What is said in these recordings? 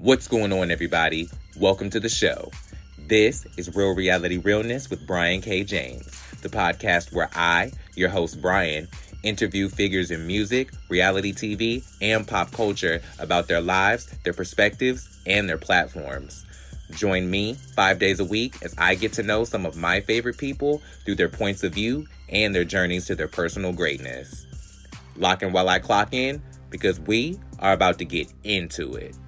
What's going on, everybody? Welcome to the show. This is Real Reality Realness with Brian K. James, the podcast where I, your host Brian, interview figures in music, reality TV, and pop culture about their lives, their perspectives, and their platforms. Join me 5 days a week as I get to know some of my favorite people through their points of view and their journeys to their personal greatness. Lock in while I clock in, because we are about to get into it.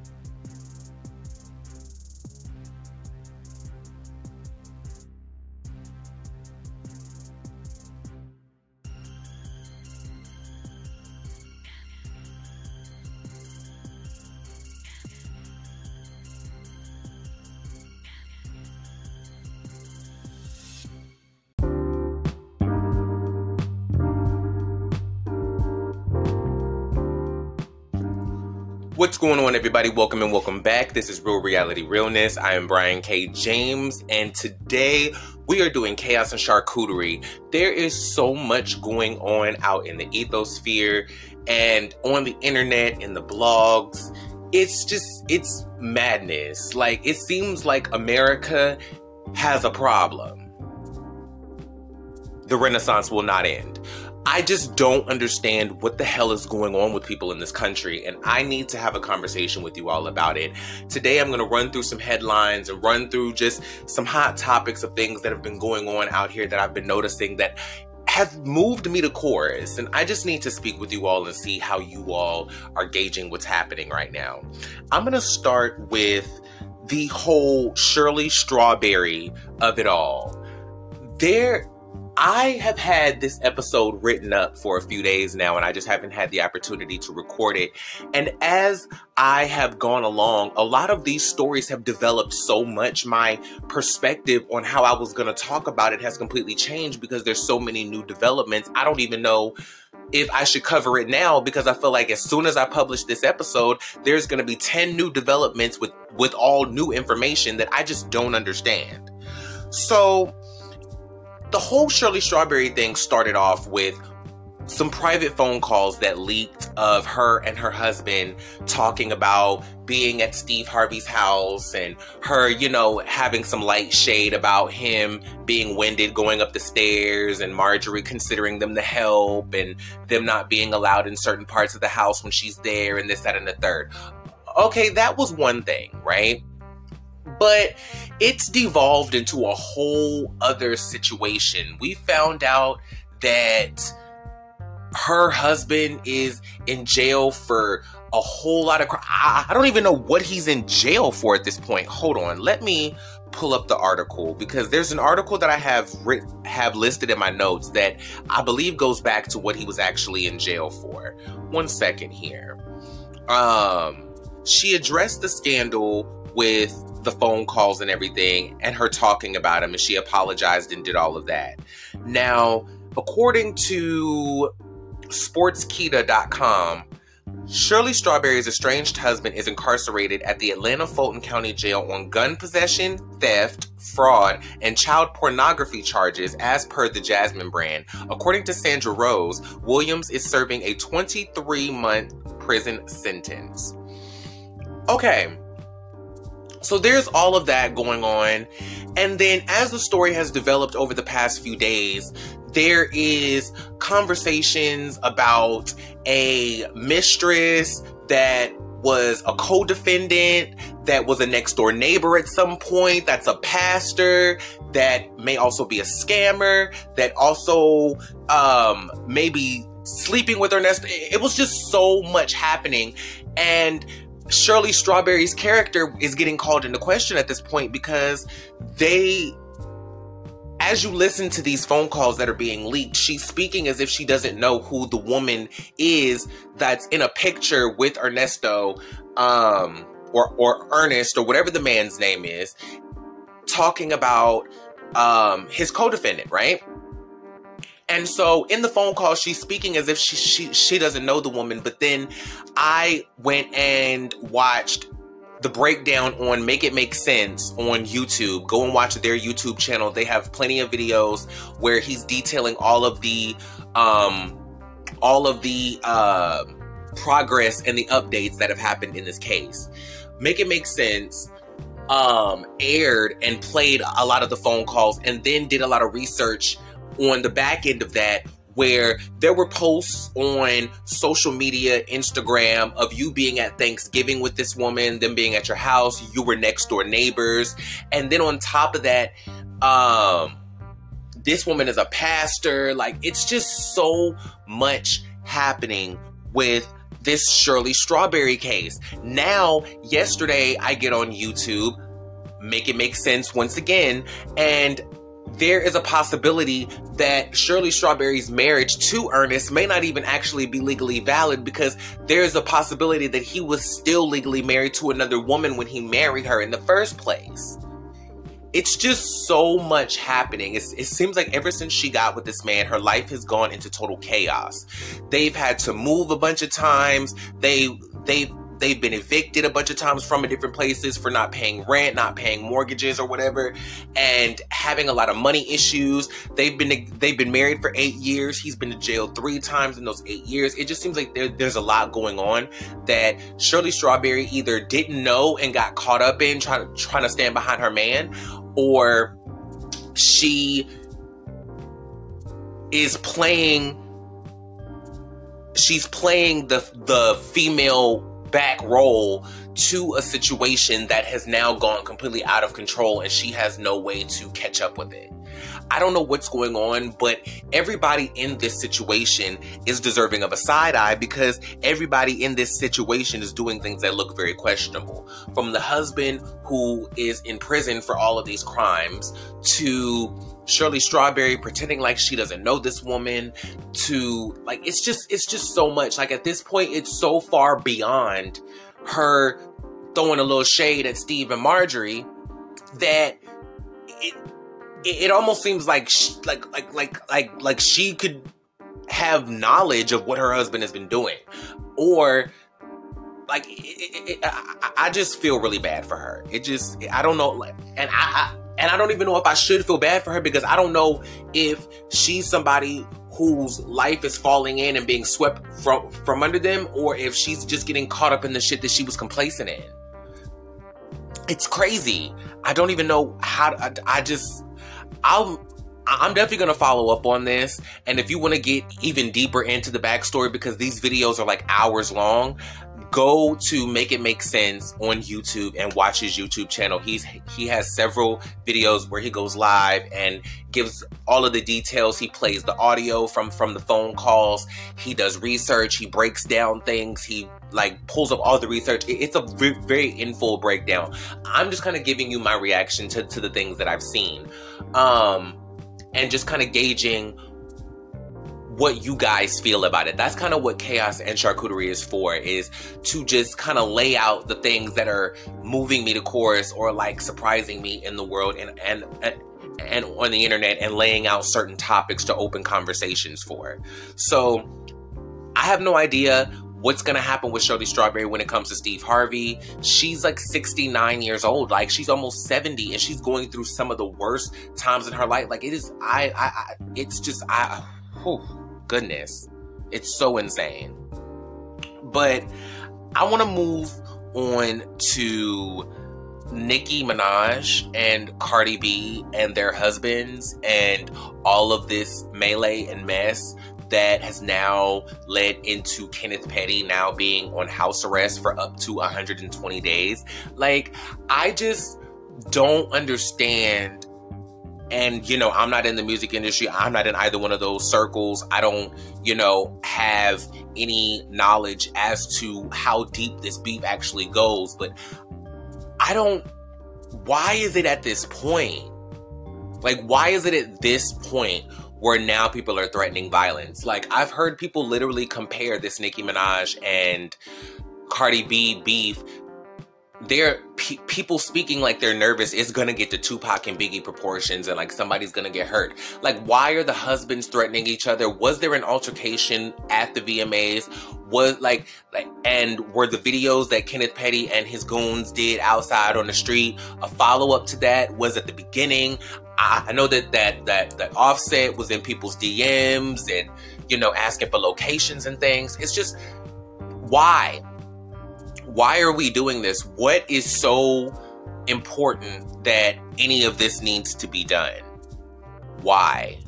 What's going on, everybody? Welcome and welcome back. This is Real Reality Realness. I am Brian K. James, and today we are doing Chaos and Charcuterie. There is so much going on out in the ethosphere and on the internet, in the blogs. It's madness. Like, it seems like America has a problem. The Renaissance will not end. I just don't understand what the hell is going on with people in this country, and I need to have a conversation with you all about it. Today, I'm going to run through some headlines and run through just some hot topics of things that have been going on out here that I've been noticing that have moved me to chorus, and I just need to speak with you all and see how you all are gauging what's happening right now. I'm going to start with the whole Shirley Strawberry of it all. I have had this episode written up for a few days now, and I just haven't had the opportunity to record it. And as I have gone along, a lot of these stories have developed so much. My perspective on how I was going to talk about it has completely changed because there's so many new developments. I don't even know if I should cover it now, because I feel like as soon as I publish this episode, there's going to be 10 new developments with all new information that I just don't understand. So the whole Shirley Strawberry thing started off with some private phone calls that leaked of her and her husband talking about being at Steve Harvey's house and her, having some light shade about him being winded going up the stairs and Marjorie considering them to help and them not being allowed in certain parts of the house when she's there and this, that, and the third. Okay, that was one thing, right? But it's devolved into a whole other situation. We found out that her husband is in jail for a whole lot of crime. I don't even know what he's in jail for at this point. Hold on. Let me pull up the article, because there's an article that I have listed in my notes that I believe goes back to what he was actually in jail for. One second here. She addressed the scandal with the phone calls and everything, and her talking about him, and she apologized and did all of that. Now, according to sportskita.com, Shirley Strawberry's estranged husband is incarcerated at the Atlanta Fulton County Jail on gun possession, theft, fraud, and child pornography charges, as per the Jasmine brand. According to Sandra Rose, Williams is serving a 23-month prison sentence. Okay. So there's all of that going on. And then as the story has developed over the past few days, there is conversations about a mistress that was a co-defendant, that was a next door neighbor at some point, that's a pastor, that may also be a scammer, that also maybe sleeping with her nest. It was just so much happening. And Shirley Strawberry's character is getting called into question at this point, because as you listen to these phone calls that are being leaked, she's speaking as if she doesn't know who the woman is that's in a picture with Ernesto, or Ernest, or whatever the man's name is, talking about his co-defendant, right? And so in the phone call, she's speaking as if she doesn't know the woman. But then I went and watched the breakdown on Make It Make Sense on YouTube. Go and watch their YouTube channel. They have plenty of videos where he's detailing all of the progress and the updates that have happened in this case. Make It Make Sense aired and played a lot of the phone calls, and then did a lot of research on the back end of that, where there were posts on social media, Instagram, of you being at Thanksgiving with this woman, them being at your house, you were next door neighbors. And then on top of that, this woman is a pastor. Like, it's just so much happening with this Shirley Strawberry case. Now, yesterday, I get on YouTube, Make It Make Sense once again, and there is a possibility that Shirley Strawberry's marriage to Ernest may not even actually be legally valid, because there's a possibility that he was still legally married to another woman when he married her in the first place. It's just so much happening. It seems like ever since she got with this man, her life has gone into total chaos. They've had to move a bunch of times. They've been evicted a bunch of times from different places for not paying rent, not paying mortgages or whatever, and having a lot of money issues. They've been married for 8 years. He's been to jail 3 times in those 8 years. It just seems like there's a lot going on that Shirley Strawberry either didn't know and got caught up in trying to stand behind her man, or she is playing. She's playing the female back role to a situation that has now gone completely out of control, and she has no way to catch up with it. I don't know what's going on, but everybody in this situation is deserving of a side eye, because everybody in this situation is doing things that look very questionable. From the husband who is in prison for all of these crimes, to Shirley Strawberry pretending like she doesn't know this woman, to like, it's just so much. Like, at this point, it's so far beyond her throwing a little shade at Steve and Marjorie that it almost seems like she could have knowledge of what her husband has been doing, or like I just feel really bad for her. I don't know, and I don't even know if I should feel bad for her, because I don't know if she's somebody whose life is falling in and being swept from under them, or if she's just getting caught up in the shit that she was complacent in. It's crazy. I don't even know how I'm definitely going to follow up on this. And if you want to get even deeper into the backstory, because these videos are like hours long, go to Make It Make Sense on YouTube and watch his YouTube channel. He has several videos where he goes live and gives all of the details. He plays the audio from the phone calls. He does research. He breaks down things. He like pulls up all the research. It's a very in full breakdown. I'm just kind of giving you my reaction to the things that I've seen, and just kind of gauging what you guys feel about it. That's kind of what Chaos and Charcuterie is for, is to just kind of lay out the things that are moving me to chorus, or like surprising me in the world and on the internet, and laying out certain topics to open conversations for. So I have no idea what's going to happen with Shirley Strawberry when it comes to Steve Harvey. She's like 69 years old. Like, she's almost 70, and she's going through some of the worst times in her life. Like, it is, goodness, it's so insane. But I want to move on to Nicki Minaj and Cardi B and their husbands, and all of this melee and mess that has now led into Kenneth Petty now being on house arrest for up to 120 days. Like, I just don't understand. And, you know, I'm not in the music industry. I'm not in either one of those circles. I don't, have any knowledge as to how deep this beef actually goes. But why is it at this point? Like, why is it at this point where now people are threatening violence? Like, I've heard people literally compare this Nicki Minaj and Cardi B beef. People speaking like they're nervous is gonna get to Tupac and Biggie proportions, and like somebody's gonna get hurt. Like, why are the husbands threatening each other? Was there an altercation at the VMAs? And were the videos that Kenneth Petty and his goons did outside on the street a follow-up to that? Was at the beginning? I know that Offset was in people's DMs and, asking for locations and things. It's just, why? Why are we doing this? What is so important that any of this needs to be done? Why?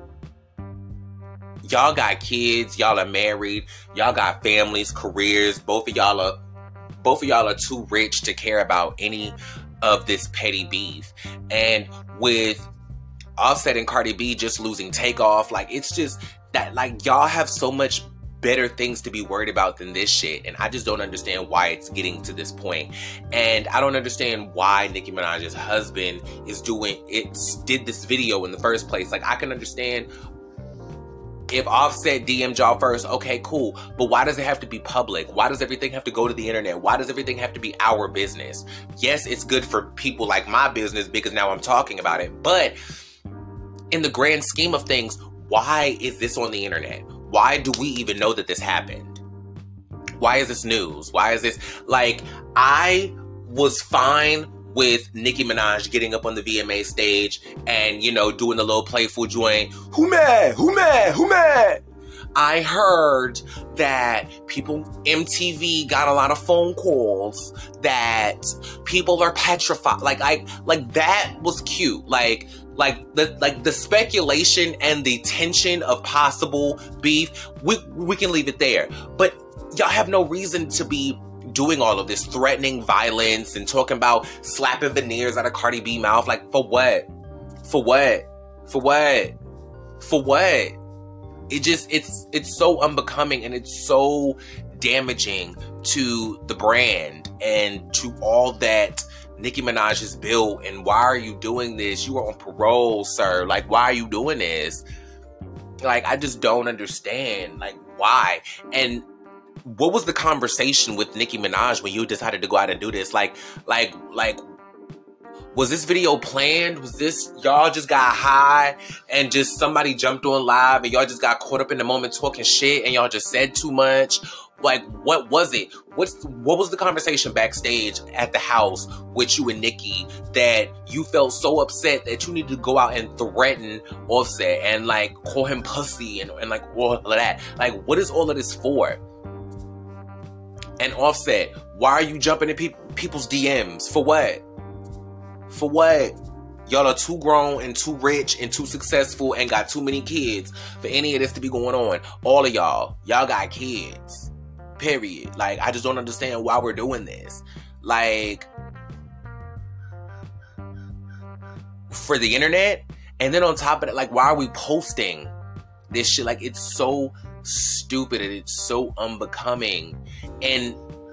Y'all got kids, y'all are married, y'all got families, careers. Both of y'all are too rich to care about any of this petty beef. And with Offset and Cardi B just losing Takeoff, like, it's just that, like, y'all have so much better things to be worried about than this shit. And I just don't understand why it's getting to this point. And I don't understand why Nicki Minaj's husband did this video in the first place. Like, I can understand if Offset DM'd y'all first, okay, cool. But why does it have to be public? Why does everything have to go to the internet? Why does everything have to be our business? Yes, it's good for people like my business because now I'm talking about it. But in the grand scheme of things, why is this on the internet? Why do we even know that this happened? Why is this news? Why is this, like, I was fine with Nicki Minaj getting up on the VMA stage and, you know, doing the little playful joint. Who mad? Who mad? Who mad? I heard that MTV got a lot of phone calls that people are petrified. Like that was cute. Like the speculation and the tension of possible beef, we can leave it there. But y'all have no reason to be doing all of this, threatening violence and talking about slapping veneers out of Cardi B mouth. Like, for what? For what? For what? For what? It's so unbecoming, and it's so damaging to the brand and to all that Nicki Minaj has built. And why are you doing this? You are on parole, sir. Like, why are you doing this? Like, I just don't understand. Like, why? And what was the conversation with Nicki Minaj when you decided to go out and do this? Like, was this video planned? Was this, y'all just got high and just somebody jumped on live and y'all just got caught up in the moment talking shit and y'all just said too much? Like, what was it? What was the conversation backstage at the house with you and Nicki that you felt so upset that you needed to go out and threaten Offset and, like, call him pussy and like all of that? Like, what is all of this for? And Offset, why are you jumping in people's DMs? For what? For what? Y'all are too grown and too rich and too successful and got too many kids for any of this to be going on. All of y'all got kids. Period. Like, I just don't understand why we're doing this. Like, for the internet? And then on top of that, like, why are we posting this shit? Like, it's so stupid and it's so unbecoming. And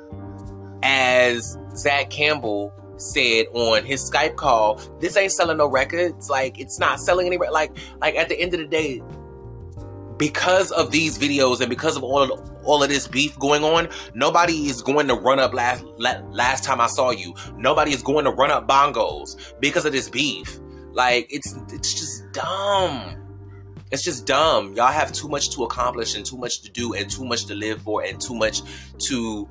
as Zach Campbell said on his Skype call, this ain't selling no records. Like, it's not selling any, like at the end of the day, because of these videos and because of all of this beef going on, nobody is going to run up last time I saw you. Nobody is going to run up bongos because of this beef. Like, it's just dumb. It's just dumb. Y'all have too much to accomplish and too much to do and too much to live for and too much to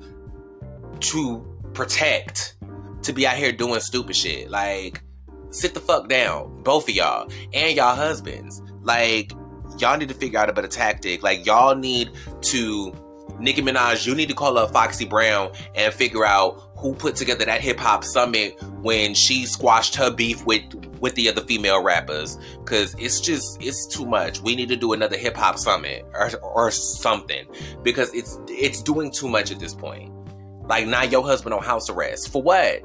protect to be out here doing stupid shit. Like, sit the fuck down, both of y'all and y'all husbands. Like, y'all need to figure out a better tactic. Like, y'all need to, Nicki Minaj, you need to call up Foxy Brown and figure out who put together that hip hop summit when she squashed her beef with the other female rappers. Cause it's too much. We need to do another hip hop summit or something, because it's doing too much at this point. Like, now your husband on house arrest. For what?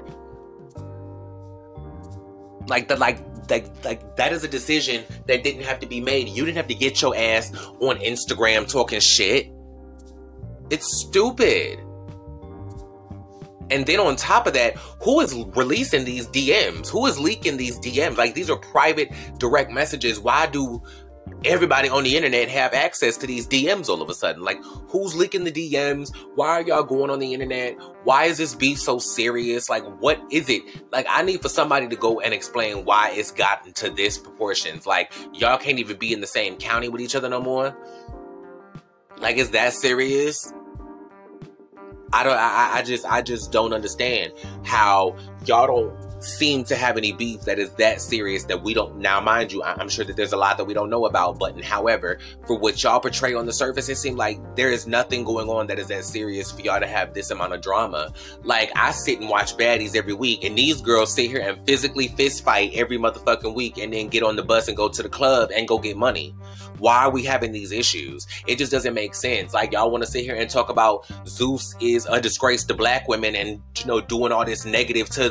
Like that is a decision that didn't have to be made. You didn't have to get your ass on Instagram talking shit. It's stupid. And then on top of that, who is releasing these DMs? Who is leaking these DMs? Like, these are private, direct messages. Why do everybody on the internet have access to these DMs all of a sudden? Like, who's leaking the DMs? Why are y'all going on the internet? Why is this beef so serious? Like, what is it? Like, I need for somebody to go and explain why it's gotten to this proportions. Like, y'all can't even be in the same county with each other no more. Like, is that serious? I just don't understand how y'all don't seem to have any beef that is that serious that we don't. Now, mind you, I'm sure that there's a lot that we don't know about, but however, for what y'all portray on the surface, it seemed like there is nothing going on that is that serious for y'all to have this amount of drama. Like, I sit and watch Baddies every week, and these girls sit here and physically fist fight every motherfucking week and then get on the bus and go to the club and go get money. Why are we having these issues? It just doesn't make sense. Like, y'all want to sit here and talk about Zeus is a disgrace to black women and, you know, doing all this negative to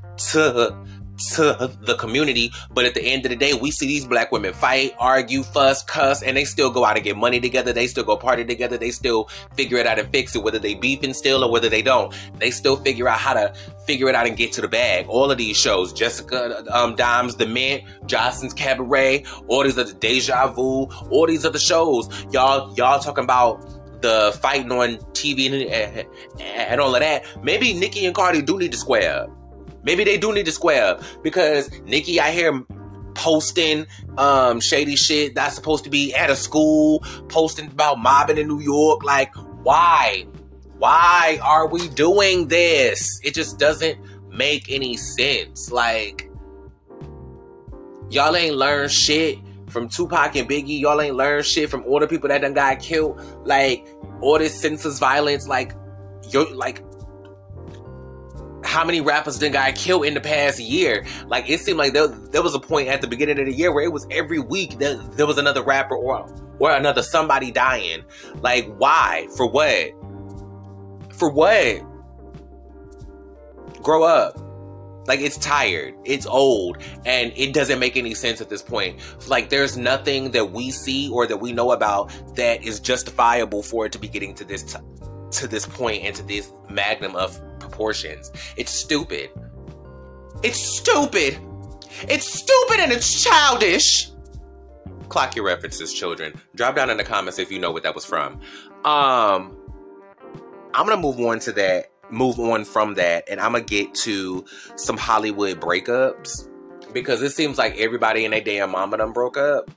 the community, but at the end of the day, we see these black women fight, argue, fuss, cuss, and they still go out and get money together. They still go party together. They still figure it out and fix it, whether they beefing still or whether they don't. They still figure out how to figure it out and get to the bag. All of these shows, Jessica Dimes, The Mint, Jocelyn's Cabaret, all these other Deja Vu, all these other shows. Y'all talking about the fighting on TV and all of that. Maybe Nicki and Cardi do need to square up. Maybe they do need to square up, because Nicki out here posting shady shit that's supposed to be at a school, posting about mobbing in New York. Like, why? Why are we doing this? It just doesn't make any sense. Like, y'all ain't learned shit from Tupac and Biggie. Y'all ain't learned shit from all the people that done got killed. Like, all this senseless violence. Like, you're like, how many rappers done got killed in the past year? Like, it seemed like there was a point at the beginning of the year where it was every week there was another rapper or another somebody dying. Like, why? For what? For what? Grow up. Like, it's tired, it's old, and it doesn't make any sense at this point. Like, there's nothing that we see or that we know about that is justifiable for it to be getting to this point and to this magnum of proportions. It's stupid. It's stupid. It's stupid and it's childish. Clock your references, children. Drop down in the comments if you know what that was from. I'm gonna move on from that, and I'm gonna get to some Hollywood breakups, because it seems like everybody and their damn mama done broke up.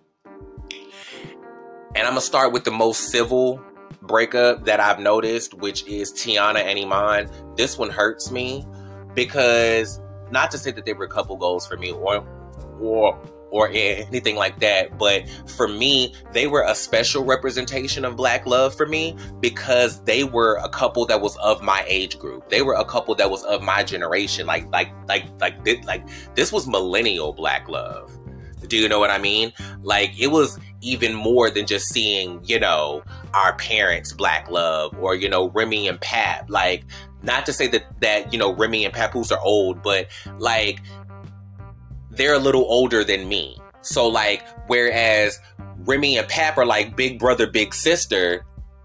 And I'm gonna start with the most civil breakup that I've noticed, which is Tiana and Iman. This one hurts me, because not to say that they were couple goals for me or anything like that, but for me, they were a special representation of black love for me, because they were a couple that was of my age group. They were a couple that was of my generation. Like this was millennial black love. Do you know what I mean? Like, it was even more than just seeing, you know, our parents' black love, or, you know, Remy and Pap. Like, not to say that, you know, Remy and Papoose are old, but like, they're a little older than me. So like, whereas Remy and Pap are like big brother, big sister,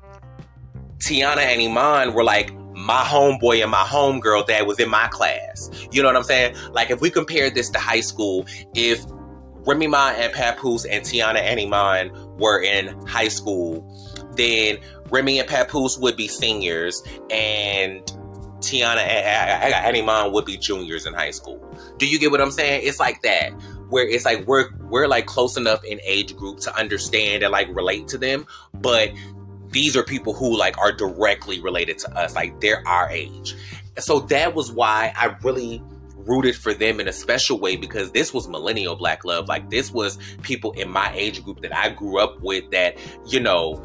Tiana and Iman were like my homeboy and my homegirl that was in my class. You know what I'm saying? Like, if we compare this to high school, if Remy Ma and Papoose and Tiana and Iman were in high school, then Remy and Papoose would be seniors, and Tiana and Iman would be juniors in high school. Do you get what I'm saying? It's like that, where it's like we're like close enough in age group to understand and like relate to them, but these are people who like are directly related to us, like they're our age. So that was why I really rooted for them in a special way, because this was millennial black love. Like, this was people in my age group that I grew up with that, you know,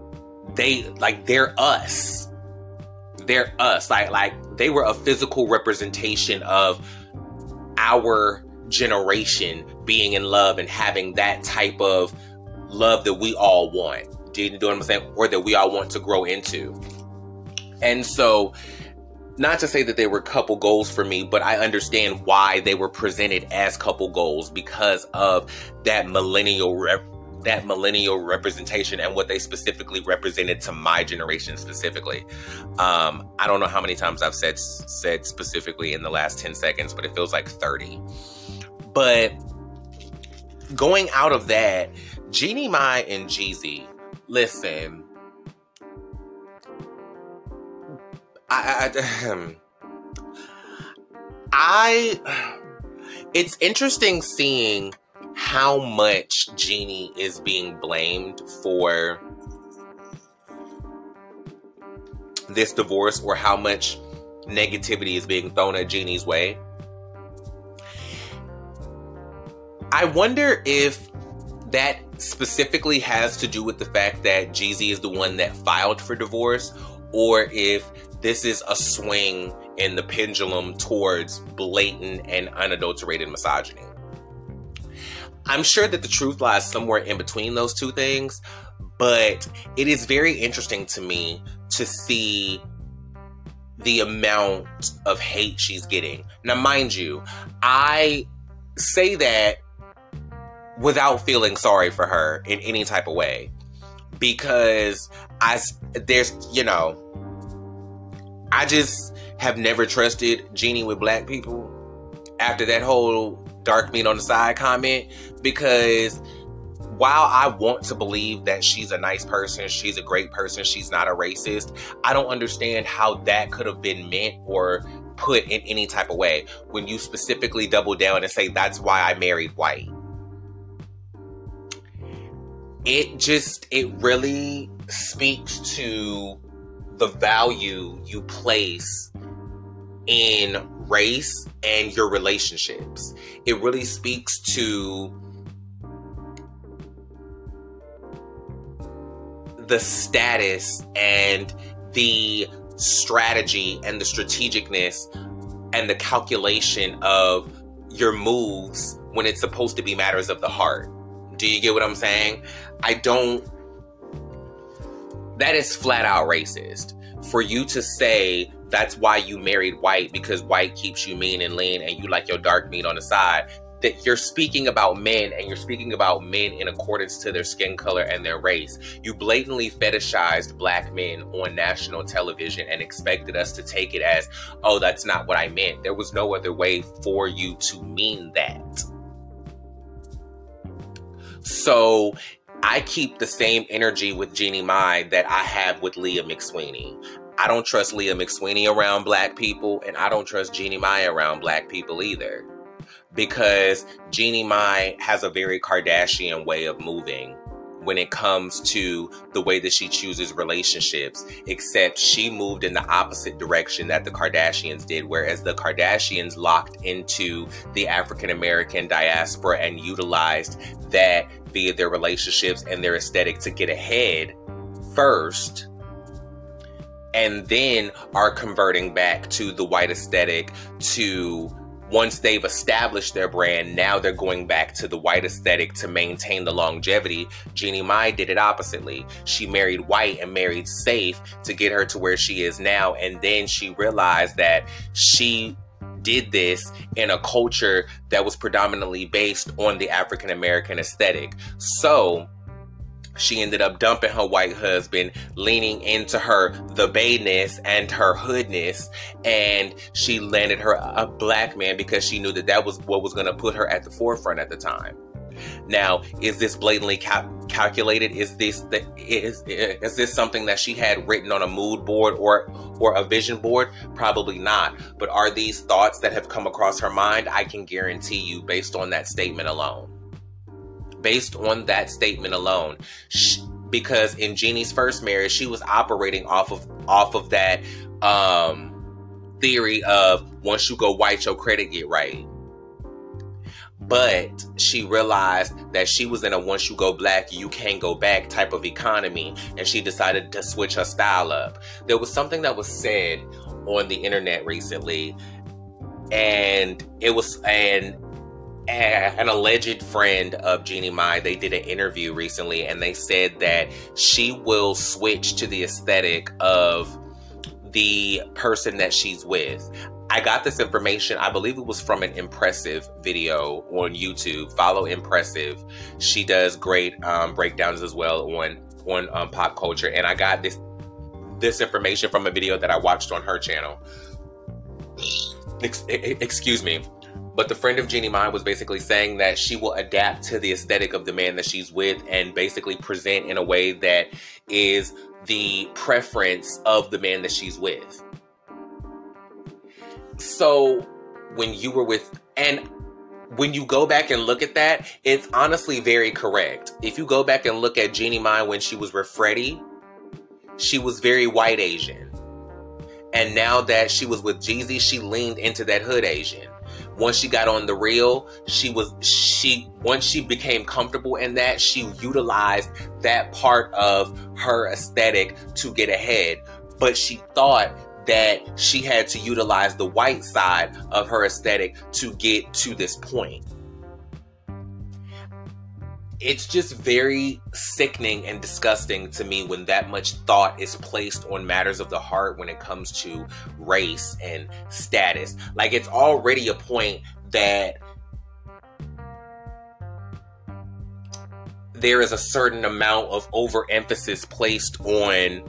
they're us. They're us. Like they were a physical representation of our generation being in love and having that type of love that we all want. Do you know what I'm saying? Or that we all want to grow into. And so, not to say that they were couple goals for me, but I understand why they were presented as couple goals, because of that millennial representation and what they specifically represented to my generation specifically. I don't know how many times I've said specifically in the last 10 seconds, but it feels like 30. But going out of that, Jeannie Mai and Jeezy, listen, it's interesting seeing how much Jeannie is being blamed for this divorce, or how much negativity is being thrown at Jeannie's way. I wonder if that specifically has to do with the fact that Jeezy is the one that filed for divorce, or if this is a swing in the pendulum towards blatant and unadulterated misogyny. I'm sure that the truth lies somewhere in between those two things, but it is very interesting to me to see the amount of hate she's getting. Now, mind you, I say that without feeling sorry for her in any type of way, because I just have never trusted Jeannie with black people after that whole dark meat on the side comment, because while I want to believe that she's a nice person, she's a great person, she's not a racist, I don't understand how that could have been meant or put in any type of way when you specifically double down and say, that's why I married white. It really speaks to the value you place in race and your relationships. It really speaks to the status and the strategy and the strategicness and the calculation of your moves when it's supposed to be matters of the heart. Do you get what I'm saying? That is flat out racist. For you to say that's why you married white, because white keeps you mean and lean and you like your dark meat on the side, that you're speaking about men, and you're speaking about men in accordance to their skin color and their race. You blatantly fetishized black men on national television and expected us to take it as, oh, that's not what I meant. There was no other way for you to mean that. So I keep the same energy with Jeannie Mai that I have with Leah McSweeney. I don't trust Leah McSweeney around black people, and I don't trust Jeannie Mai around black people either. Because Jeannie Mai has a very Kardashian way of moving when it comes to the way that she chooses relationships, except she moved in the opposite direction that the Kardashians did, whereas the Kardashians locked into the African-American diaspora and utilized that via their relationships and their aesthetic to get ahead first, and then are converting back to the white aesthetic to, once they've established their brand, now they're going back to the white aesthetic to maintain the longevity. Jeannie Mai did it oppositely. She married white and married safe to get her to where she is now. And then she realized that she did this in a culture that was predominantly based on the African-American aesthetic. So she ended up dumping her white husband, leaning into her the bayness and her hoodness, and she landed her a black man because she knew that that was what was going to put her at the forefront at the time. Now, is this blatantly calculated? Is this something that she had written on a mood board or a vision board? Probably not. But are these thoughts that have come across her mind? I can guarantee you, based on that statement alone. Based on that statement alone, because in Jeannie's first marriage, she was operating off of that theory of once you go white, your credit get right. But she realized that she was in a once you go black, you can't go back type of economy, and she decided to switch her style up. There was something that was said on the internet recently, and it was an alleged friend of Jeannie Mai. They did an interview recently, and they said that she will switch to the aesthetic of the person that she's with. I got this information, I believe it was from an Impressive video on YouTube. Follow Impressive. She does great breakdowns as well on pop culture. And I got this information from a video that I watched on her channel. Excuse me. But the friend of Jeannie Mai was basically saying that she will adapt to the aesthetic of the man that she's with and basically present in a way that is the preference of the man that she's with. So when you were with, and when you go back and look at that, it's honestly very correct. If you go back and look at Jeannie Mai when she was with Freddie, she was very white Asian. And now that she was with Jeezy, she leaned into that hood Asian. once she got on the reel, once she became comfortable in that, she utilized that part of her aesthetic to get ahead. But she thought that she had to utilize the white side of her aesthetic to get to this point. It's just very sickening and disgusting to me when that much thought is placed on matters of the heart when it comes to race and status. Like, it's already a point that there is a certain amount of overemphasis placed on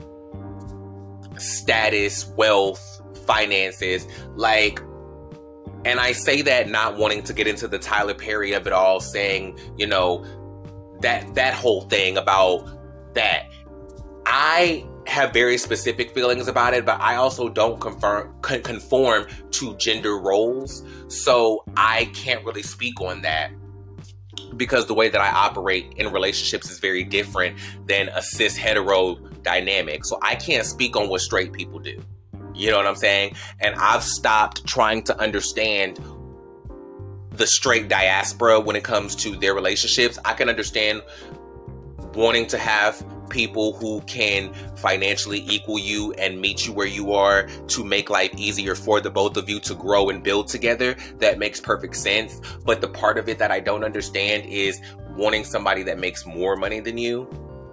status, wealth, finances. Like, and I say that not wanting to get into the Tyler Perry of it all, saying, you know, that whole thing about that. I have very specific feelings about it, but I also don't conform to gender roles. So I can't really speak on that, because the way that I operate in relationships is very different than a cis hetero dynamic. So I can't speak on what straight people do. You know what I'm saying? And I've stopped trying to understand the straight diaspora when it comes to their relationships. I can understand wanting to have people who can financially equal you and meet you where you are to make life easier for the both of you to grow and build together. That makes perfect sense. But the part of it that I don't understand is wanting somebody that makes more money than you.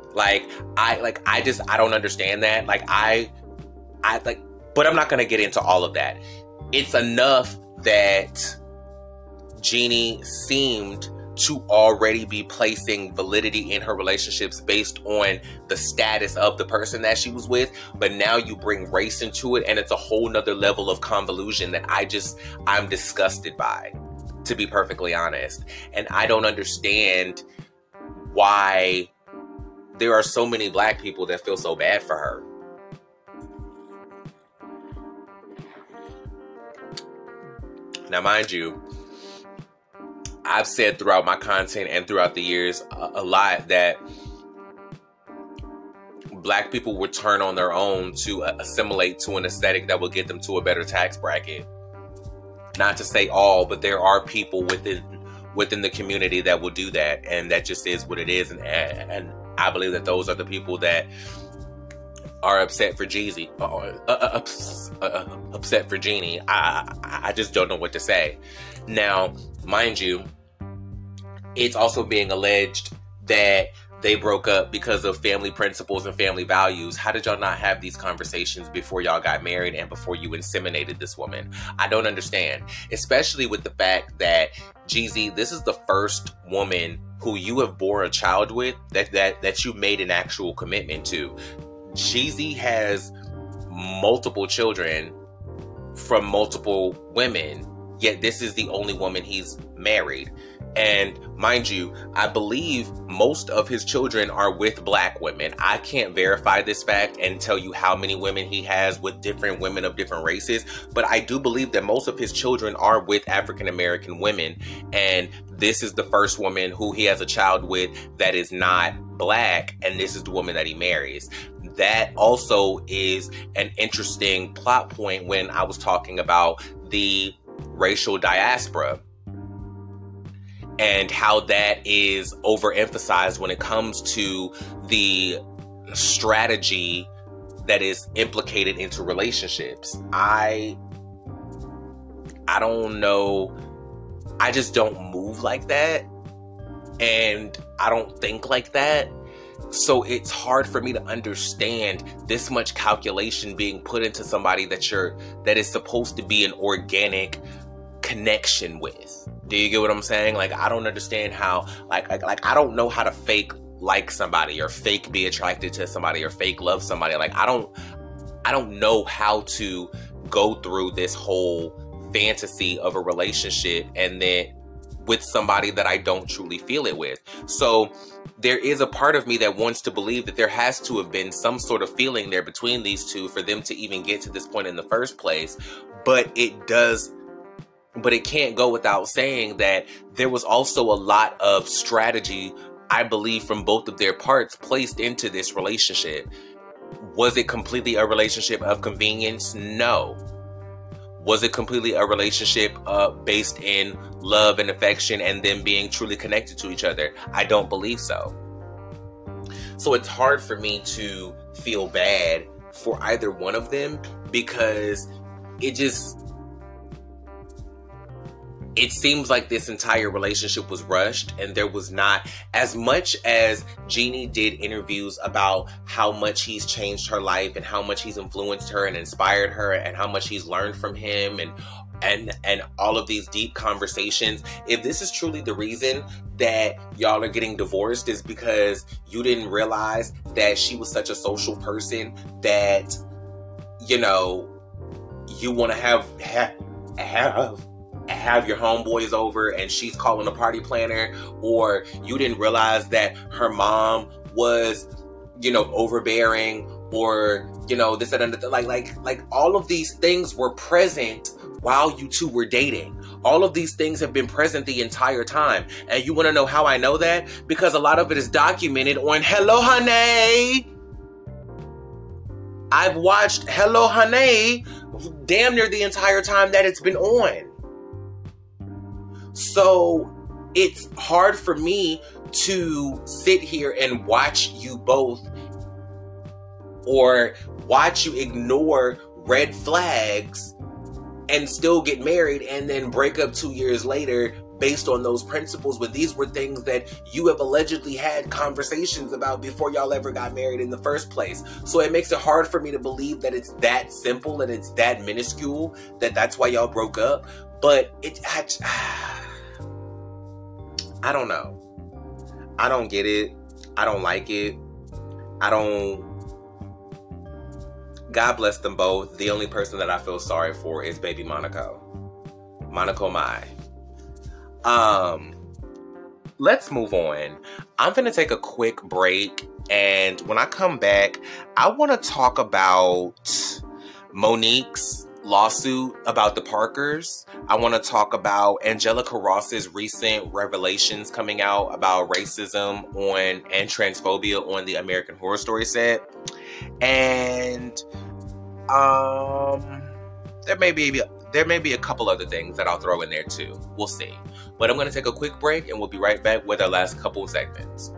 I don't understand that. But I'm not going to get into all of that. It's enough that Jeannie seemed to already be placing validity in her relationships based on the status of the person that she was with. But now you bring race into it, and it's a whole nother level of convolution that I'm disgusted by, to be perfectly honest. And I don't understand why there are so many Black people that feel so bad for her. Now, mind you, I've said throughout my content and throughout the years a lot that Black people would turn on their own to assimilate to an aesthetic that will get them to a better tax bracket. Not to say all, but there are people within the community that will do that, and that just is what it is. And I believe that those are the people that are upset for Jeezy, upset for Jeannie. I just don't know what to say. Now, mind you, it's also being alleged that they broke up because of family principles and family values. How did y'all not have these conversations before y'all got married and before you inseminated this woman? I don't understand, especially with the fact that Jeezy, this is the first woman who you have bore a child with that you made an actual commitment to. Jeezy has multiple children from multiple women, yet this is the only woman he's married. And mind you, I believe most of his children are with Black women. I can't verify this fact and tell you how many women he has with different women of different races, but I do believe that most of his children are with African American women. And this is the first woman who he has a child with that is not Black, and this is the woman that he marries. That also is an interesting plot point when I was talking about the racial diaspora and how that is overemphasized when it comes to the strategy that is implicated into relationships. I don't know. I just don't move like that. And I don't think like that. So it's hard for me to understand this much calculation being put into somebody that is supposed to be an organic connection with. Do you get what I'm saying? Like, I don't understand how, like I don't know how to fake like somebody or fake be attracted to somebody or fake love somebody. Like, I don't know how to go through this whole fantasy of a relationship and then with somebody that I don't truly feel it with. So there is a part of me that wants to believe that there has to have been some sort of feeling there between these two for them to even get to this point in the first place. But it can't go without saying that there was also a lot of strategy, I believe, from both of their parts placed into this relationship. Was it completely a relationship of convenience? No. Was it completely a relationship based in love and affection and them being truly connected to each other? I don't believe so. So it's hard for me to feel bad for either one of them, because it seems like this entire relationship was rushed, and there was not, as much as Jeannie did interviews about how much he's changed her life and how much he's influenced her and inspired her and how much he's learned from him and all of these deep conversations. If this is truly the reason that y'all are getting divorced, is because you didn't realize that she was such a social person that, you know, you want to have your homeboys over and she's calling a party planner, or you didn't realize that her mom was, you know, overbearing, or, you know, this and that, like all of these things were present while you two were dating. All of these things have been present the entire time. And you want to know how I know that? Because a lot of it is documented on Hello Honey. I've watched Hello Honey damn near the entire time that it's been on. So it's hard for me to sit here and watch you both, or watch you ignore red flags and still get married and then break up 2 years later based on those principles, when these were things that you have allegedly had conversations about before y'all ever got married in the first place. So it makes it hard for me to believe that it's that simple and it's that minuscule, that's why y'all broke up. But I don't know. I don't get it. I don't like it. God bless them both. The only person that I feel sorry for is baby Monaco. Monaco Mai. Let's move on. I'm going to take a quick break, and when I come back, I want to talk about Monique's lawsuit about the Parkers. I want to talk about Angelica Ross's recent revelations coming out about racism and transphobia on the American Horror Story set. And there may be a couple other things that I'll throw in there too. We'll see. But I'm going to take a quick break, and we'll be right back with our last couple of segments.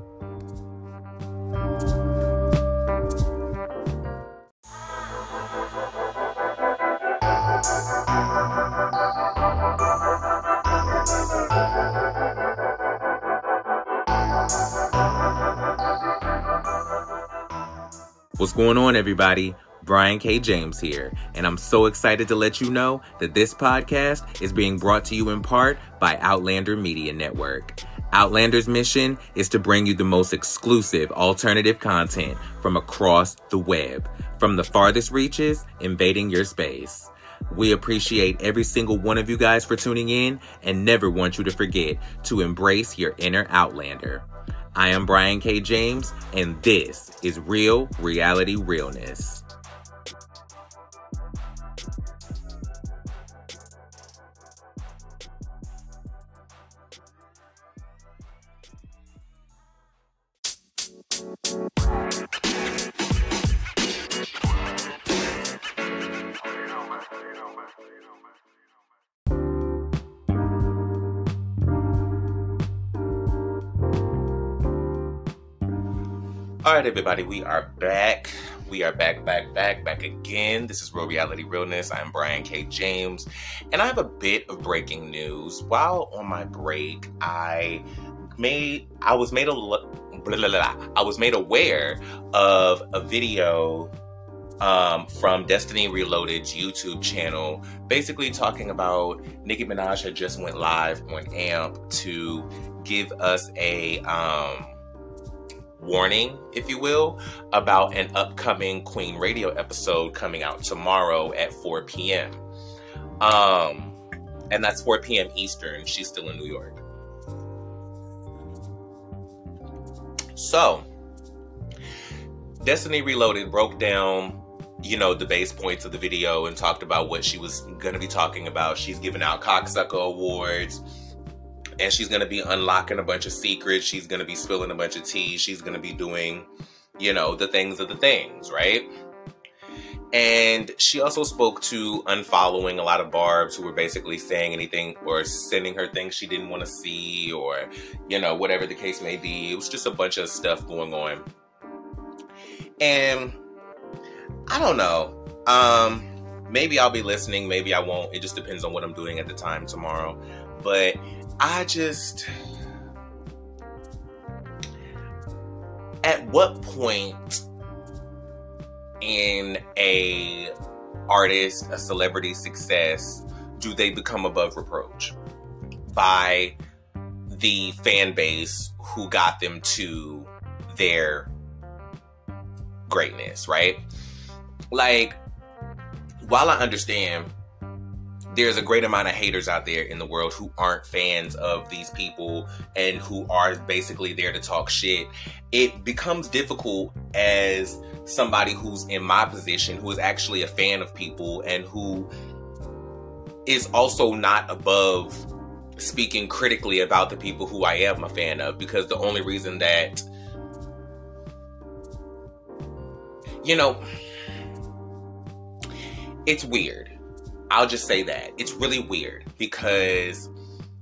What's going on, everybody? Brian K. James here, and I'm so excited to let you know that this podcast is being brought to you in part by Outlander Media Network. Outlander's mission is to bring you the most exclusive alternative content from across the web, from the farthest reaches invading your space. We appreciate every single one of you guys for tuning in, and never want you to forget to embrace your inner Outlander. I am Brian K. James, and this is Real Reality Realness. All right, everybody, we are back. We are back again. This is Real Reality Realness. I'm Brian K. James, and I have a bit of breaking news. While on my break, I was made aware of a video from Destiny Reloaded's YouTube channel, basically talking about Nicki Minaj had just went live on AMP to give us a warning, if you will, about an upcoming Queen Radio episode coming out tomorrow at 4 p.m. And that's 4 p.m. Eastern. She's still in New York. So, Destiny Reloaded broke down, the base points of the video and talked about what she was going to be talking about. She's giving out cocksucker awards, and she's going to be unlocking a bunch of secrets. She's going to be spilling a bunch of tea. She's going to be doing, the things of the things, right? And she also spoke to unfollowing a lot of Barbs who were basically saying anything or sending her things she didn't want to see, or, you know, whatever the case may be. It was just a bunch of stuff going on. And I don't know. Maybe I'll be listening, maybe I won't. It just depends on what I'm doing at the time tomorrow. But at what point in a artist, a celebrity success, do they become above reproach by the fan base who got them to their greatness, right? Like, while I understand there's a great amount of haters out there in the world who aren't fans of these people and who are basically there to talk shit, it becomes difficult as somebody who's in my position, who is actually a fan of people and who is also not above speaking critically about the people who I am a fan of, because the only reason that, you know, it's weird. I'll just say that. It's really weird because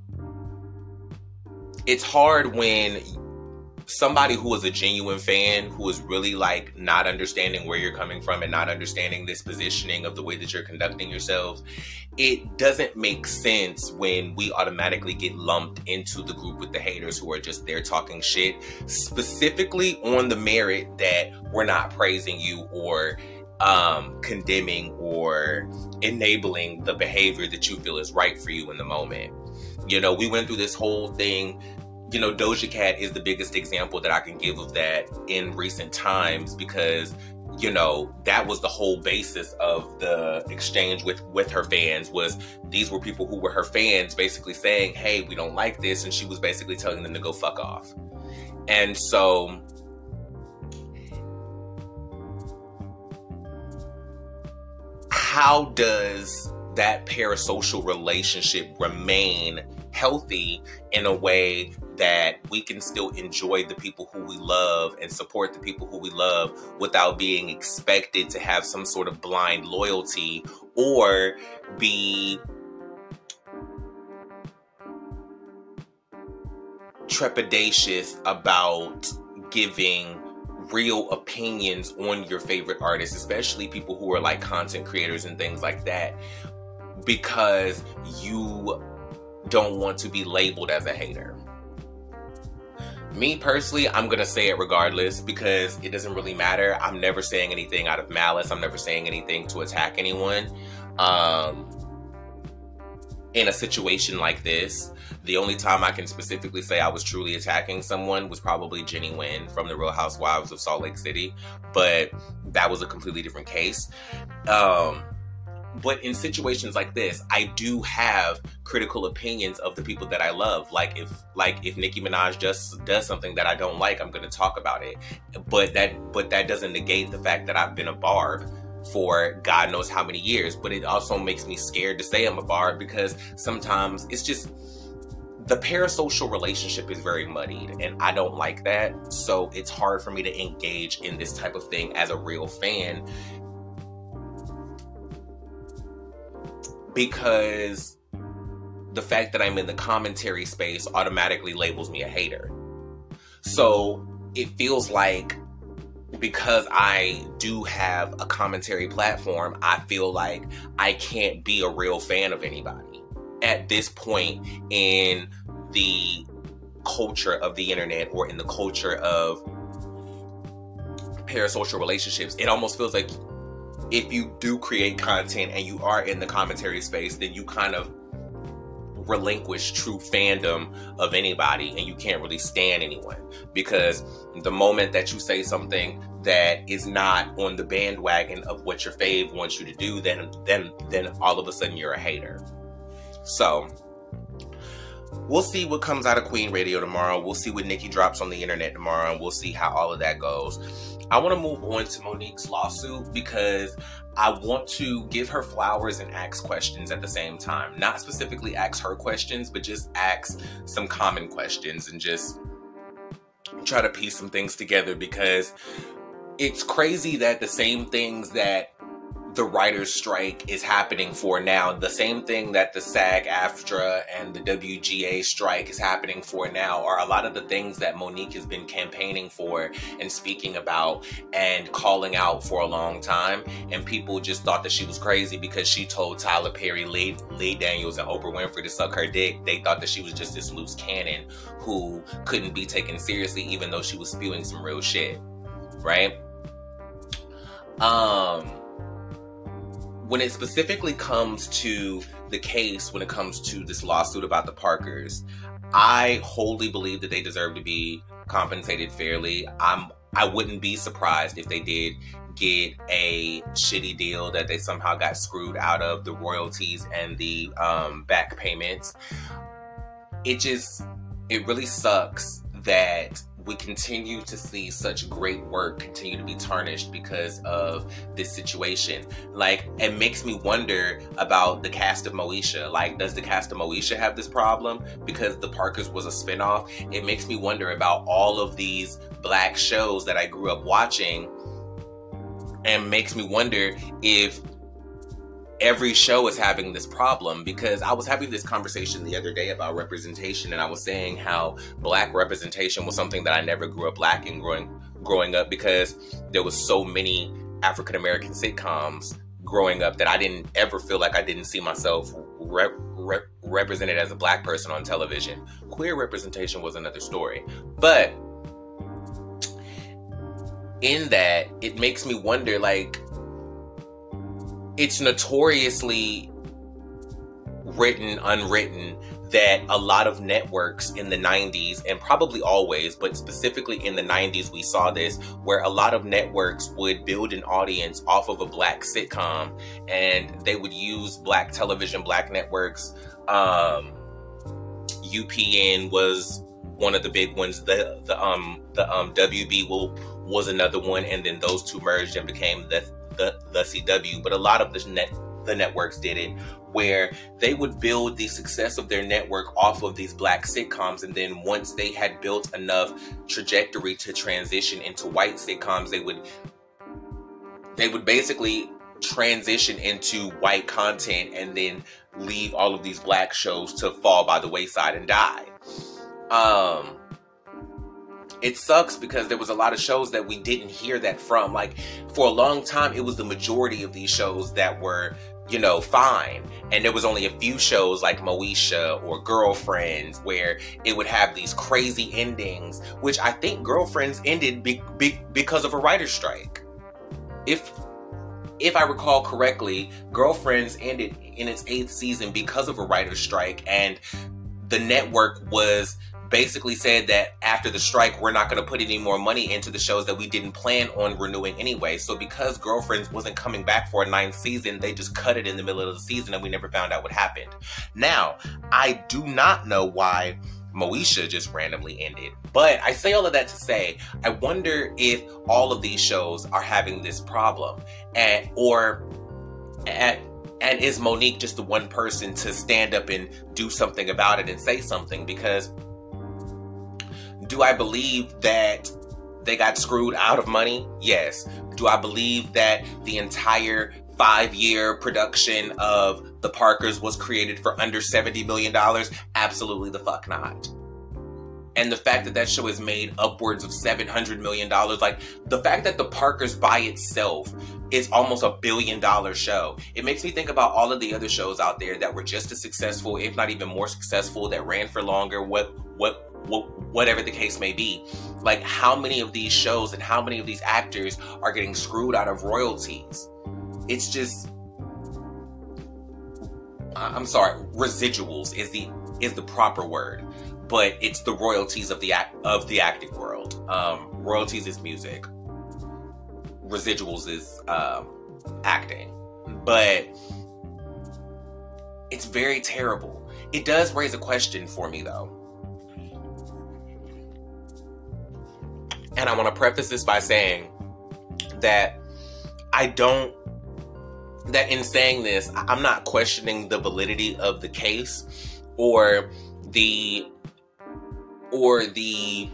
it's hard when somebody who is a genuine fan, who is really like not understanding where you're coming from and not understanding this positioning of the way that you're conducting yourselves, it doesn't make sense when we automatically get lumped into the group with the haters who are just there talking shit, specifically on the merit that we're not praising you or condemning or enabling the behavior that you feel is right for you in the moment. You know, we went through this whole thing. You know, Doja Cat is the biggest example that I can give of that in recent times, because, you know, that was the whole basis of the exchange with her fans. Was these were people who were her fans basically saying, hey, we don't like this, and she was basically telling them to go fuck off. And so how does that parasocial relationship remain healthy in a way that we can still enjoy the people who we love and support the people who we love without being expected to have some sort of blind loyalty or be trepidatious about giving real opinions on your favorite artists, especially people who are like content creators and things like that, because you don't want to be labeled as a hater. Me personally, I'm gonna say it regardless because it doesn't really matter. I'm never saying anything out of malice. I'm never saying anything to attack anyone. In a situation like this, the only time I can specifically say I was truly attacking someone was probably Jenny Nguyen from The Real Housewives of Salt Lake City, but that was a completely different case. But in situations like this, I do have critical opinions of the people that I love. Like if Nicki Minaj does something that I don't like, I'm going to talk about it. But that doesn't negate the fact that I've been a Barb for God knows how many years. But it also makes me scared to say I'm a Barb because sometimes it's just the parasocial relationship is very muddied and I don't like that. So it's hard for me to engage in this type of thing as a real fan, because the fact that I'm in the commentary space automatically labels me a hater. So it feels like because I do have a commentary platform, I feel like I can't be a real fan of anybody. At this point in the culture of the internet or in the culture of parasocial relationships, it almost feels like if you do create content and you are in the commentary space, then you kind of relinquish true fandom of anybody and you can't really stand anyone, because the moment that you say something that is not on the bandwagon of what your fave wants you to do, then all of a sudden you're a hater. So we'll see what comes out of Queen Radio tomorrow. We'll see what Nicki drops on the internet tomorrow, and we'll see how all of that goes. I want to move on to Monique's lawsuit because I want to give her flowers and ask questions at the same time. Not specifically ask her questions, but just ask some common questions and just try to piece some things together, because it's crazy that the same things that the writer's strike is happening for now. The same thing that the SAG-AFTRA and the WGA strike is happening for now are a lot of the things that Monique has been campaigning for and speaking about and calling out for a long time. And people just thought that she was crazy because she told Tyler Perry, Lee Daniels, and Oprah Winfrey to suck her dick. They thought that she was just this loose cannon who couldn't be taken seriously even though she was spewing some real shit, right? When it specifically comes to the case, when it comes to this lawsuit about the Parkers, I wholly believe that they deserve to be compensated fairly. I wouldn't be surprised if they did get a shitty deal, that they somehow got screwed out of the royalties and the back payments. It really sucks that we continue to see such great work continue to be tarnished because of this situation. Like, it makes me wonder about the cast of Moesha. Like, does the cast of Moesha have this problem because the Parkers was a spinoff? It makes me wonder about all of these Black shows that I grew up watching, and makes me wonder if every show is having this problem, because I was having this conversation the other day about representation, and I was saying how Black representation was something that I never grew up lacking growing up, because there was so many African American sitcoms growing up that I didn't ever feel like I didn't see myself represented as a Black person on television. Queer representation was another story, but in that, it makes me wonder, like, it's notoriously unwritten, that a lot of networks in the 90s, and probably always, but specifically in the 90s, we saw this, where a lot of networks would build an audience off of a Black sitcom, and they would use Black television, Black networks. UPN was one of the big ones. The WB was another one, and then those two merged and became the CW. But a lot of the networks did it, where they would build the success of their network off of these Black sitcoms, and then once they had built enough trajectory to transition into white sitcoms, they would basically transition into white content and then leave all of these Black shows to fall by the wayside and die. It sucks because there was a lot of shows that we didn't hear that from. Like, for a long time, it was the majority of these shows that were, fine. And there was only a few shows like Moesha or Girlfriends where it would have these crazy endings, which I think Girlfriends ended because of a writer's strike. If I recall correctly, Girlfriends ended in its 8th season because of a writer's strike, and the network was basically said that after the strike, we're not going to put any more money into the shows that we didn't plan on renewing anyway. So because Girlfriends wasn't coming back for a 9th season, they just cut it in the middle of the season, and we never found out what happened. Now, I do not know why Moesha just randomly ended, but I say all of that to say, I wonder if all of these shows are having this problem, and is Monique just the one person to stand up and do something about it and say something? Because do I believe that they got screwed out of money? Yes. Do I believe that the entire 5-year production of The Parkers was created for under $70 million? Absolutely the fuck not. And the fact that that show is made upwards of $700 million, like, the fact that The Parkers by itself is almost $1 billion show, it makes me think about all of the other shows out there that were just as successful, if not even more successful, that ran for longer, whatever the case may be. Like, how many of these shows and how many of these actors are getting screwed out of royalties? It's just, I'm sorry, residuals is the proper word, but it's the royalties of the acting world. Royalties is music, residuals is acting, but it's very terrible. It does raise a question for me, though. And I want to preface this by saying that in saying this, I'm not questioning the validity of the case or the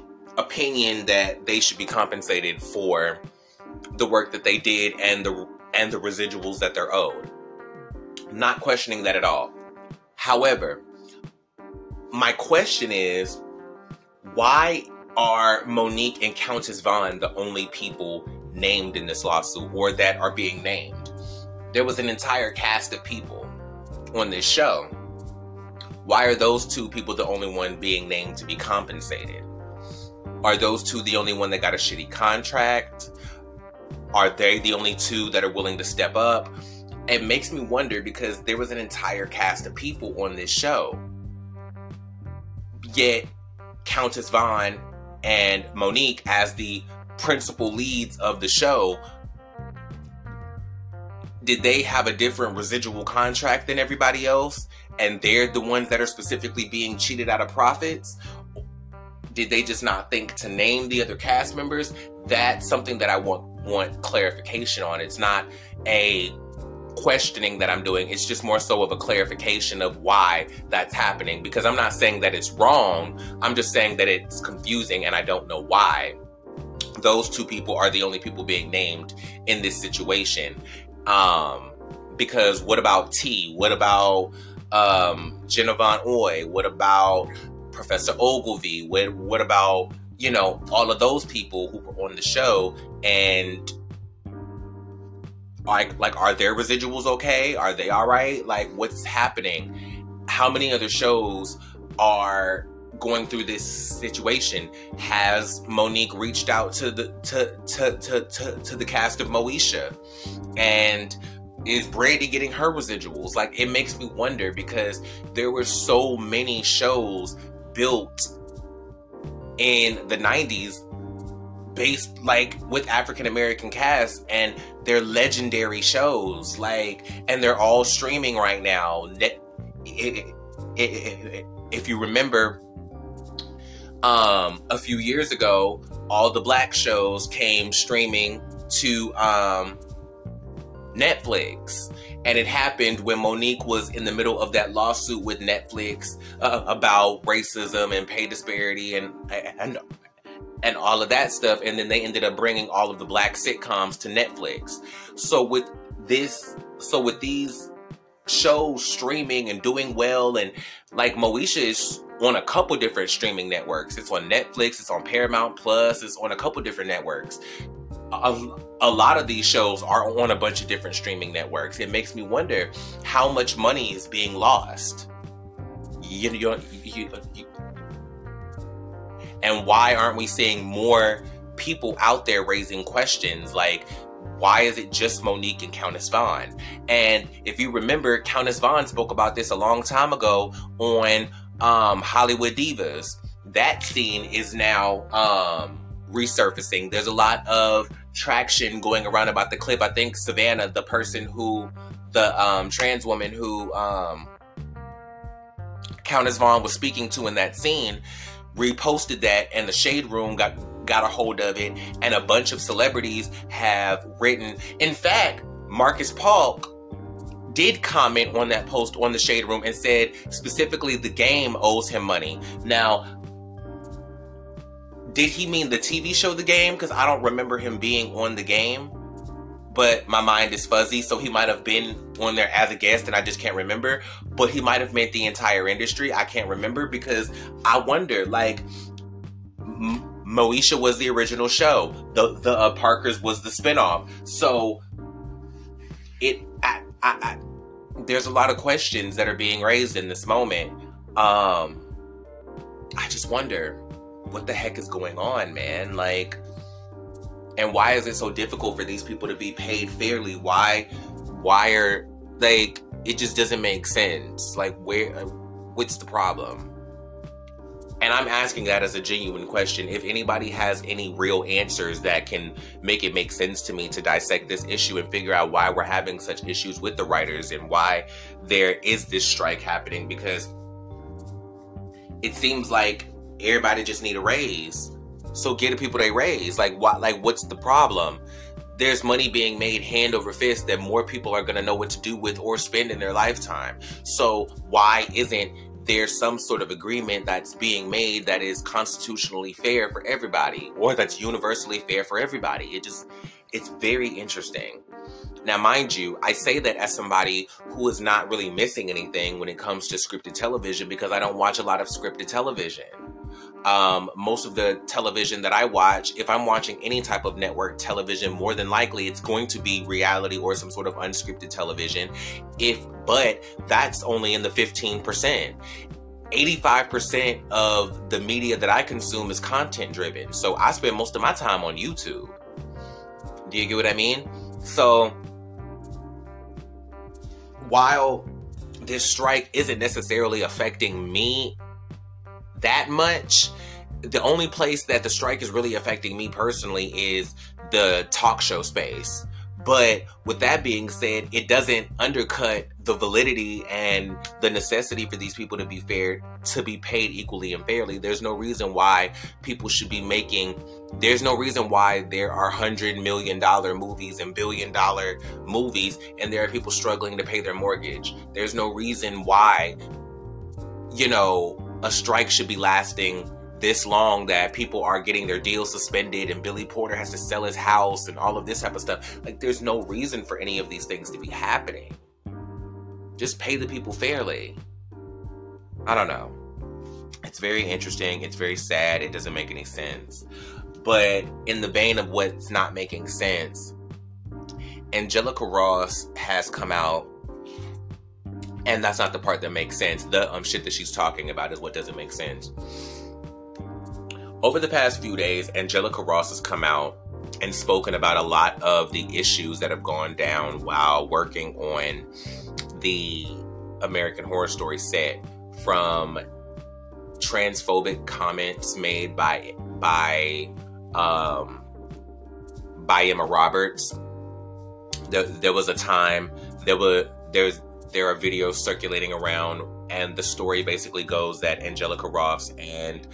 opinion that they should be compensated for the work that they did and and the residuals that they're owed. Not questioning that at all. However, my question is, why are Monique and Countess Vaughn the only people named in this lawsuit, or that are being named? There was an entire cast of people on this show. Why are those two people the only one being named to be compensated? Are those two the only one that got a shitty contract? Are they the only two that are willing to step up? It makes me wonder, because there was an entire cast of people on this show. Yet, Countess Vaughn and Monique, as the principal leads of the show, did they have a different residual contract than everybody else? And they're the ones that are specifically being cheated out of profits? Did they just not think to name the other cast members? That's something that I want clarification on. It's not a questioning that I'm doing. It's just more so of a clarification of why that's happening. Because I'm not saying that it's wrong. I'm just saying that it's confusing and I don't know why those two people are the only people being named in this situation. Because what about T? What about Jenna Von Oy? What about Professor Ogilvy? What about, you know, all of those people who were on the show? And like, are their residuals okay? Are they all right? Like, what's happening? How many other shows are going through this situation? Has Monique reached out to the cast of Moesha? And is Brandy getting her residuals? Like, it makes me wonder, because there were so many shows built in the 90s based, like, with African American casts, and they're legendary shows, like, and they're all streaming right now. If you remember, a few years ago, all the black shows came streaming to Netflix, and it happened when Monique was in the middle of that lawsuit with Netflix about racism and pay disparity and all of that stuff, and then they ended up bringing all of the black sitcoms to Netflix. So with these shows streaming and doing well, and like Moesha is on a couple different streaming networks. It's on Netflix, it's on Paramount Plus, it's on a couple different networks. A lot of these shows are on a bunch of different streaming networks. It makes me wonder how much money is being lost. And why aren't we seeing more people out there raising questions? Like, why is it just Monique and Countess Vaughn? And if you remember, Countess Vaughn spoke about this a long time ago on Hollywood Divas. That scene is now resurfacing. There's a lot of traction going around about the clip. I think Savannah, the person who, the trans woman who Countess Vaughn was speaking to in that scene, reposted that, and the Shade Room got a hold of it, and a bunch of celebrities have written. In fact, Marcus Paulk did comment on that post on the Shade Room and said specifically the Game owes him money. Now, did he mean the TV show The Game? Because I don't remember him being on The Game, but my mind is fuzzy, so he might have been on there as a guest and I just can't remember. But he might have meant the entire industry. I can't remember, because I wonder, like, Moesha was the original show. The Parkers was the spinoff. So there's a lot of questions that are being raised in this moment. I just wonder, what the heck is going on, man? Like, and why is it so difficult for these people to be paid fairly? Why are, like, it just doesn't make sense. Like, what's the problem? And I'm asking that as a genuine question. If anybody has any real answers that can make it make sense to me to dissect this issue and figure out why we're having such issues with the writers and why there is this strike happening, because it seems like everybody just need a raise. So get the people they raise. Like, what? Like, what's the problem? There's money being made hand over fist that more people are going to know what to do with or spend in their lifetime. So why isn't there some sort of agreement that's being made that is constitutionally fair for everybody, or that's universally fair for everybody? It's very interesting. Now, mind you, I say that as somebody who is not really missing anything when it comes to scripted television, because I don't watch a lot of scripted television. Most of the television that I watch, if I'm watching any type of network television, more than likely it's going to be reality or some sort of unscripted television. But that's only in the 15%. 85% of the media that I consume is content driven. So I spend most of my time on YouTube. Do you get what I mean? So while this strike isn't necessarily affecting me that much, the only place that the strike is really affecting me personally is the talk show space. But with that being said, it doesn't undercut the validity and the necessity for these people to be fair, to be paid equally and fairly. There's no reason why people should be making, there's no reason why there are $100 million movies and $1 billion movies and there are people struggling to pay their mortgage. There's no reason why, you know, a strike should be lasting this long, that people are getting their deals suspended and Billy Porter has to sell his house and all of this type of stuff. Like, there's no reason for any of these things to be happening. Just pay the people fairly. I don't know. It's very interesting. It's very sad. It doesn't make any sense. But in the vein of what's not making sense, Angelica Ross has come out, and that's not the part that makes sense. The shit that she's talking about is what doesn't make sense. Over the past few days, Angelica Ross has come out and spoken about a lot of the issues that have gone down while working on the American Horror Story set, from transphobic comments made by Emma Roberts. There was a time, there are videos circulating around, and the story basically goes that Angelica Ross and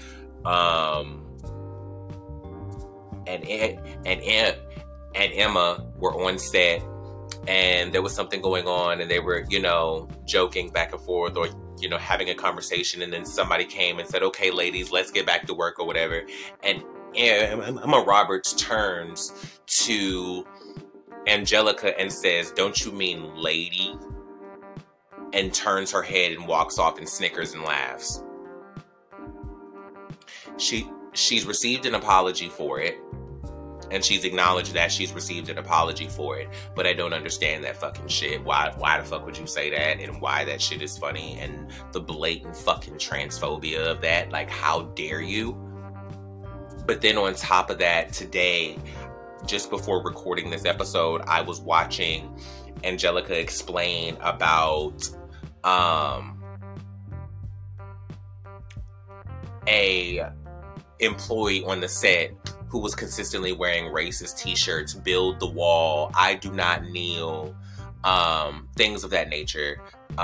Emma were on set, and there was something going on, and they were, you know, joking back and forth, or, you know, having a conversation, and then somebody came and said, "Okay, ladies, let's get back to work," or whatever. And Emma Roberts turns to Angelica and says, "Don't you mean lady?" and turns her head and walks off and snickers and laughs. She's received an apology for it, and she's acknowledged that she's received an apology for it, but I don't understand that fucking shit. Why the fuck would you say that, and why that shit is funny, and the blatant fucking transphobia of that? Like, how dare you? But then on top of that, today, just before recording this episode, I was watching Angelica explain about a employee on the set who was consistently wearing racist t-shirts, "Build the wall," "I do not kneel," things of that nature.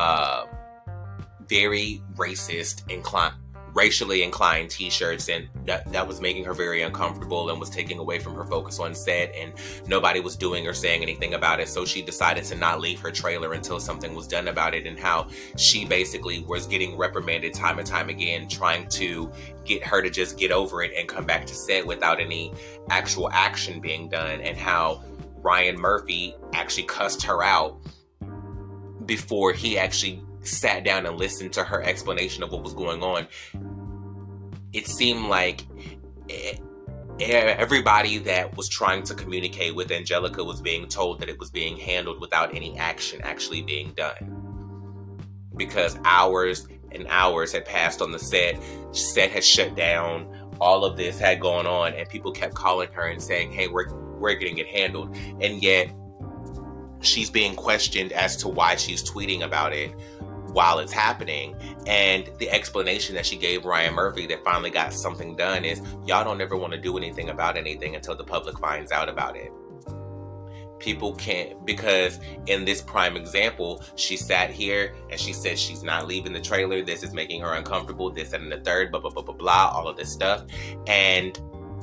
Very racially inclined t-shirts, and that was making her very uncomfortable and was taking away from her focus on set, and nobody was doing or saying anything about it. So she decided to not leave her trailer until something was done about it, and how she basically was getting reprimanded time and time again, trying to get her to just get over it and come back to set without any actual action being done, and how Ryan Murphy actually cussed her out before he actually sat down and listened to her explanation of what was going on. It seemed like everybody that was trying to communicate with Angelica was being told that it was being handled without any action actually being done. Because hours and hours had passed on the set had shut down, all of this had gone on, and people kept calling her and saying, "Hey, we're getting it handled." And yet she's being questioned as to why she's tweeting about it while it's happening. And the explanation that she gave Ryan Murphy that finally got something done is, y'all don't ever want to do anything about anything until the public finds out about it. People can't, because in this prime example, she sat here and she said she's not leaving the trailer, this is making her uncomfortable, this and the third, blah, blah, blah, blah, blah, all of this stuff. And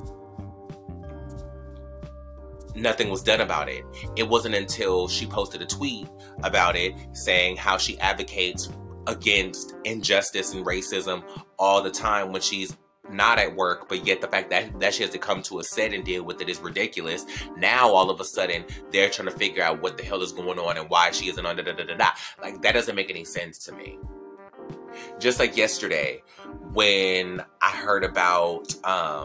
nothing was done about it. It wasn't until she posted a tweet about it saying how she advocates against injustice and racism all the time, when she's not at work, but yet the fact that she has to come to a set and deal with it is ridiculous. Now all of a sudden they're trying to figure out what the hell is going on and why she isn't on da-da-da-da-da. Like, that doesn't make any sense to me. Just like yesterday when I heard about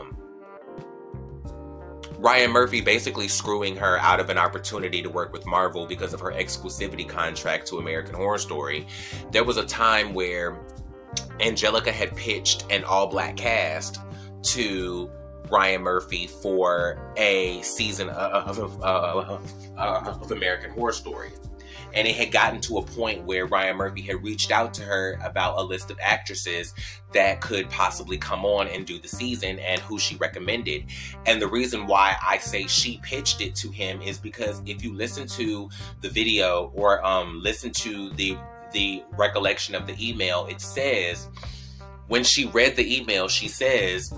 Ryan Murphy basically screwing her out of an opportunity to work with Marvel because of her exclusivity contract to American Horror Story. There was a time where Angelica had pitched an all-black cast to Ryan Murphy for a season of American Horror Story. And it had gotten to a point where Ryan Murphy had reached out to her about a list of actresses that could possibly come on and do the season and who she recommended. And the reason why I say she pitched it to him is because if you listen to the video or listen to the recollection of the email, it says, when she read the email, she says,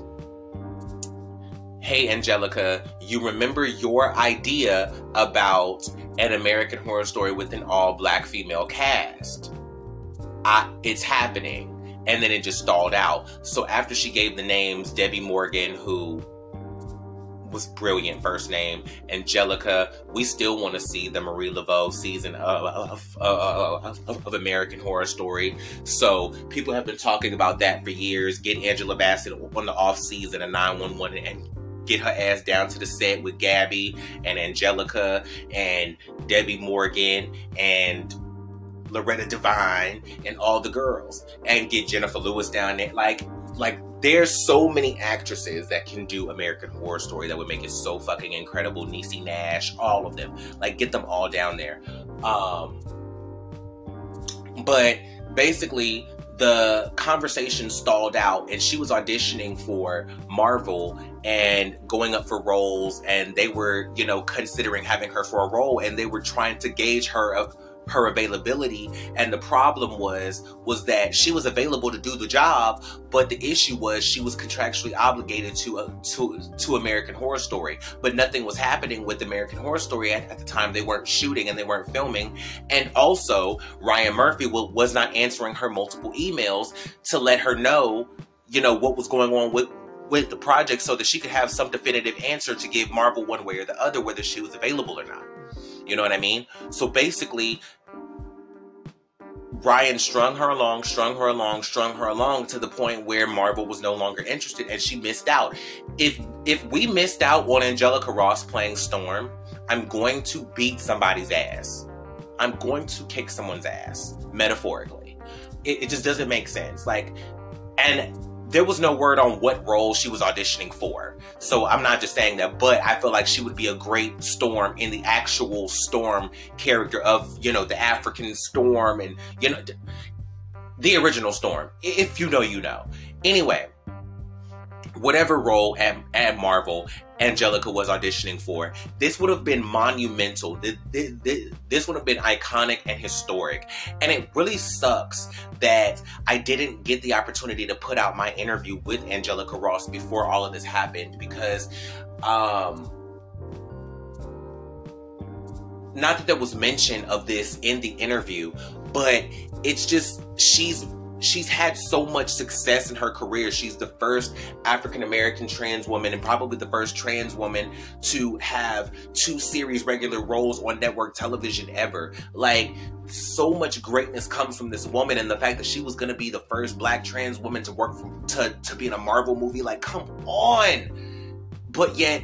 "Hey, Angelica, you remember your idea about an American Horror Story with an all-black female cast? It's happening." And then it just stalled out. So after she gave the names, Debbie Morgan, who was brilliant first name, Angelica, we still want to see the Marie Laveau season of American Horror Story. So people have been talking about that for years. Get Angela Bassett on the off season of 911 and get her ass down to the set with Gabby and Angelica and Debbie Morgan and Loretta Devine and all the girls, and get Jennifer Lewis down there. Like there's so many actresses that can do American Horror Story that would make it so fucking incredible. Niecy Nash, all of them. Like, get them all down there. But basically, the conversation stalled out, and she was auditioning for Marvel and going up for roles, and they were, considering having her for a role, and they were trying to gauge her availability. And the problem was that she was available to do the job, but the issue was she was contractually obligated to American Horror Story, but nothing was happening with American Horror Story at the time. They weren't shooting and they weren't filming. And also Ryan Murphy was not answering her multiple emails to let her know, what was going on with the project, so that she could have some definitive answer to give Marvel one way or the other, whether she was available or not. You know what I mean? So basically, Ryan strung her along to the point where Marvel was no longer interested, and she missed out. If we missed out on Angelica Ross playing Storm, I'm going to beat somebody's ass. I'm going to kick someone's ass, metaphorically. It just doesn't make sense. And there was no word on what role she was auditioning for. So I'm not just saying that, but I feel like she would be a great Storm in the actual Storm character of, the African Storm and, the original Storm. If you know, you know. Anyway, whatever role at Marvel Angelica was auditioning for, this would have been monumental. This would have been iconic and historic. And it really sucks that I didn't get the opportunity to put out my interview with Angelica Ross before all of this happened, because not that there was mention of this in the interview, but it's just she's had so much success in her career. She's the first African-American trans woman and probably the first trans woman to have 2 series regular roles on network television ever. So much greatness comes from this woman, and the fact that she was going to be the first Black trans woman to work to be in a Marvel movie, come on. But yet,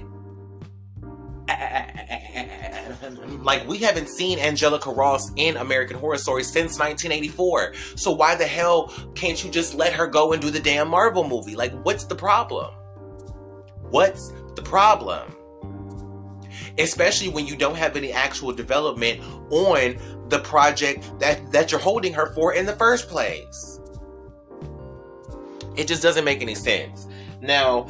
we haven't seen Angelica Ross in American Horror Story since 1984. So why the hell can't you just let her go and do the damn Marvel movie? What's the problem? What's the problem? Especially when you don't have any actual development on the project that you're holding her for in the first place. It just doesn't make any sense. Now,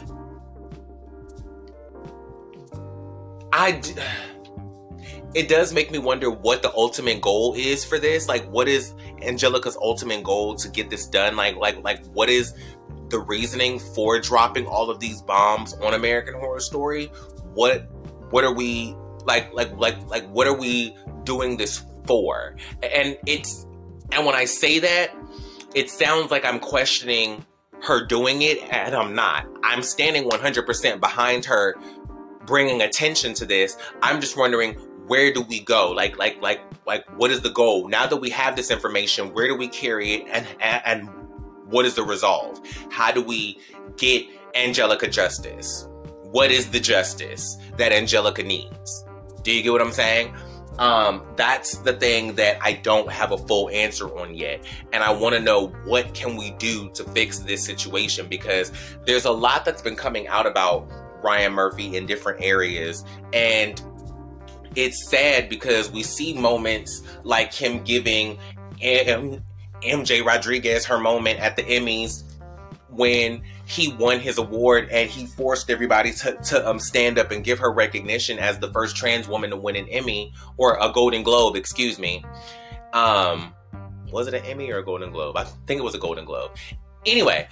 it does make me wonder what the ultimate goal is for this. What is Angelica's ultimate goal to get this done? What is the reasoning for dropping all of these bombs on American Horror Story? What are we what are we doing this for? And when I say that, it sounds like I'm questioning her doing it, and I'm not. I'm standing 100% behind her bringing attention to this. I'm just wondering, where do we go? Like, what is the goal? Now that we have this information, where do we carry it, and what is the resolve? How do we get Angelica justice? What is the justice that Angelica needs? Do you get what I'm saying? That's the thing that I don't have a full answer on yet. And I want to know, what can we do to fix this situation? Because there's a lot that's been coming out about Ryan Murphy in different areas. And it's sad because we see moments like him giving MJ Rodriguez her moment at the Emmys when he won his award, and he forced everybody to stand up and give her recognition as the first trans woman to win an Emmy, or a Golden Globe, excuse me. Was it an Emmy or a Golden Globe? I think it was a Golden Globe. Anyway,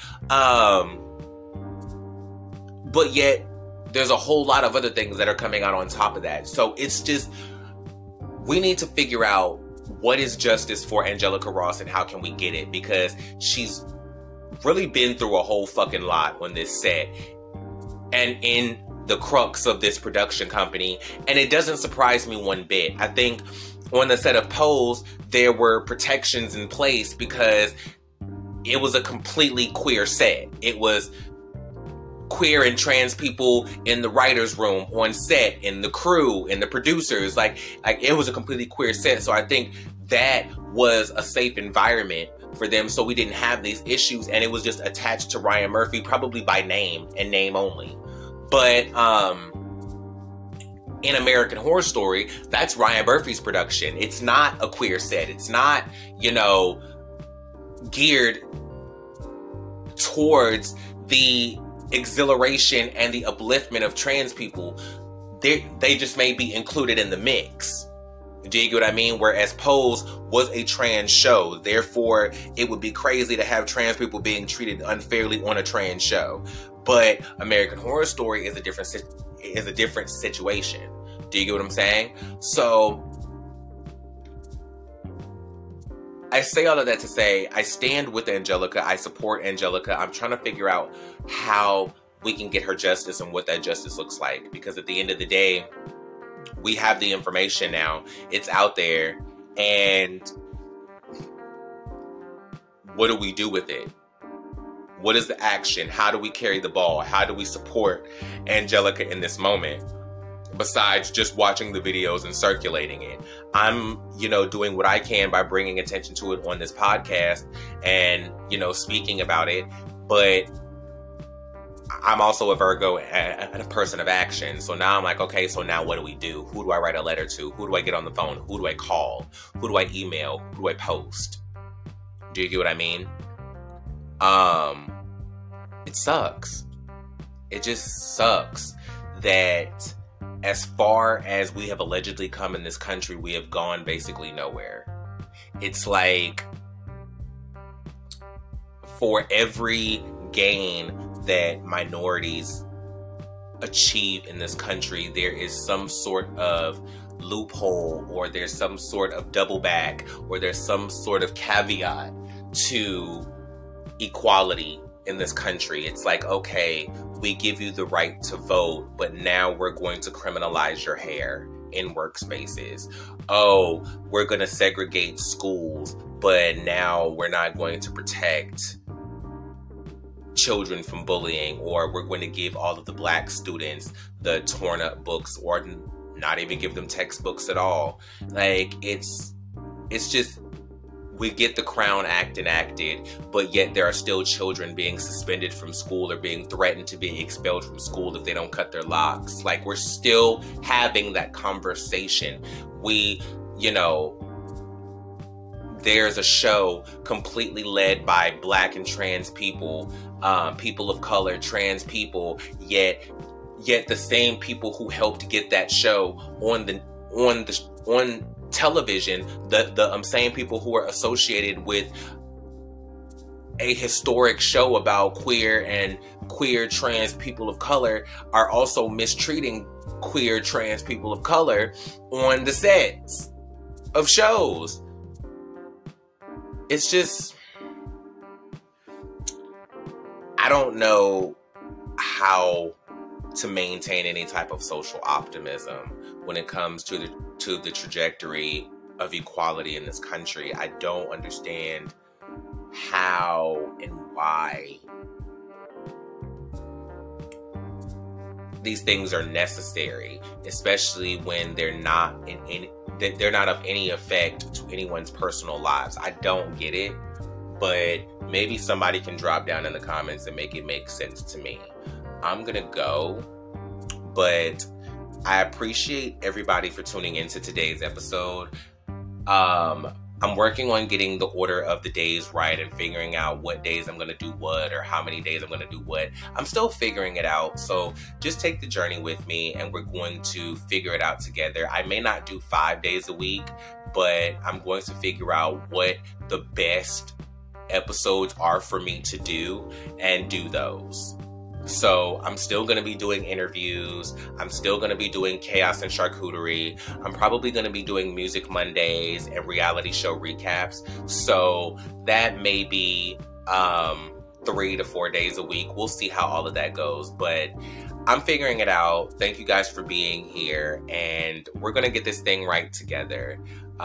but yet there's a whole lot of other things that are coming out on top of that. So it's just, we need to figure out what is justice for Angelica Ross and how can we get it, because she's really been through a whole fucking lot on this set and in the crux of this production company. And it doesn't surprise me one bit. I think on the set of Pose, there were protections in place because it was a completely queer set. It was queer and trans people in the writer's room, on set, in the crew, in the producers. Like it was a completely queer set. So I think that was a safe environment for them, so we didn't have these issues, and it was just attached to Ryan Murphy, probably by name and name only. But in American Horror Story, that's Ryan Murphy's production. It's not a queer set. It's not, geared towards the exhilaration and the upliftment of trans people. They just may be included in the mix. Do you get what I mean? Whereas Pose was a trans show. Therefore, it would be crazy to have trans people being treated unfairly on a trans show. But American Horror Story is a different situation. Do you get what I'm saying? So I say all of that to say, I stand with Angelica. I support Angelica. I'm trying to figure out how we can get her justice and what that justice looks like. Because at the end of the day, we have the information now. It's out there. And what do we do with it? What is the action? How do we carry the ball? How do we support Angelica in this moment? Besides just watching the videos and circulating it. I'm, doing what I can by bringing attention to it on this podcast and, speaking about it. But I'm also a Virgo and a person of action. So now I'm like, okay, so now what do we do? Who do I write a letter to? Who do I get on the phone? Who do I call? Who do I email? Who do I post? Do you get what I mean? It sucks. It just sucks that as far as we have allegedly come in this country, we have gone basically nowhere. It's like, for every gain that minorities achieve in this country, there is some sort of loophole, or there's some sort of double back, or there's some sort of caveat to equality in this country. It's like, okay, we give you the right to vote, but now we're going to criminalize your hair in workspaces. Oh, we're going to segregate schools, but now we're not going to protect children from bullying, or we're going to give all of the black students the torn up books, or not even give them textbooks at all. Like, it's just, we get the Crown Act enacted, but yet there are still children being suspended from school or being threatened to be expelled from school if they don't cut their locks. Like, we're still having that conversation. There's a show completely led by black and trans people, people of color, trans people, yet the same people who helped get that show on television, the same people who are associated with a historic show about queer trans people of color are also mistreating queer trans people of color on the sets of shows. don't know how to maintain any type of social optimism when it comes to the trajectory of equality in this country. I don't understand how and why these things are necessary, especially when they're not of any effect to anyone's personal lives. I don't get it, but maybe somebody can drop down in the comments and make it make sense to me. I'm gonna go, but I appreciate everybody for tuning into today's episode. I'm working on getting the order of the days right and figuring out what days I'm going to do what, or how many days I'm going to do what. I'm still figuring it out. So just take the journey with me and we're going to figure it out together. I may not do 5 days a week, but I'm going to figure out what the best episodes are for me to do and do those. So I'm still going to be doing interviews. I'm still going to be doing Chaos and Charcuterie. I'm probably going to be doing Music Mondays and reality show recaps. So that may be 3 to 4 days a week. We'll see how all of that goes, but I'm figuring it out. Thank you guys for being here, and we're going to get this thing right together.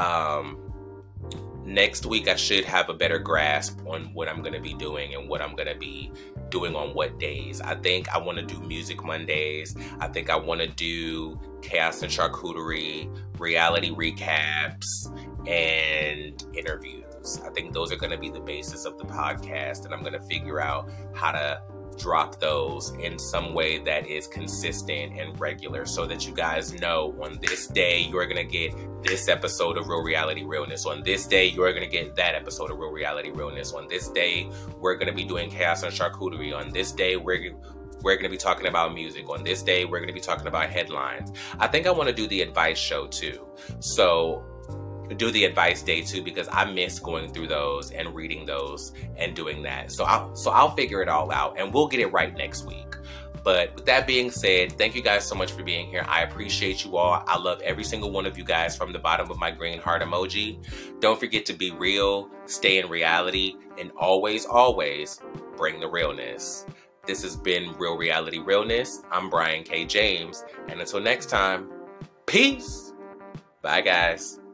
Next week, I should have a better grasp on what I'm going to be doing and what I'm going to be doing on what days. I think I want to do Music Mondays. I think I want to do Chaos and Charcuterie, reality recaps, and interviews. I think those are going to be the basis of the podcast, and I'm going to figure out how to drop those in some way that is consistent and regular, so that you guys know on this day you're gonna get this episode of Real Reality Realness. On this day you're gonna get that episode of Real Reality Realness. On this day we're gonna be doing Chaos and Charcuterie. On this day we're going to be talking about music. On this day we're going to be talking about headlines. I think I want to do the advice show too. So do the advice day too, because I miss going through those and reading those and doing that. So I'll figure it all out and we'll get it right next week. But with that being said, thank you guys so much for being here. I appreciate you all. I love every single one of you guys from the bottom of my green heart emoji. Don't forget to be real, stay in reality, and always, always bring the realness. This has been Real Reality Realness. I'm Brian K. James. And until next time, peace. Bye, guys.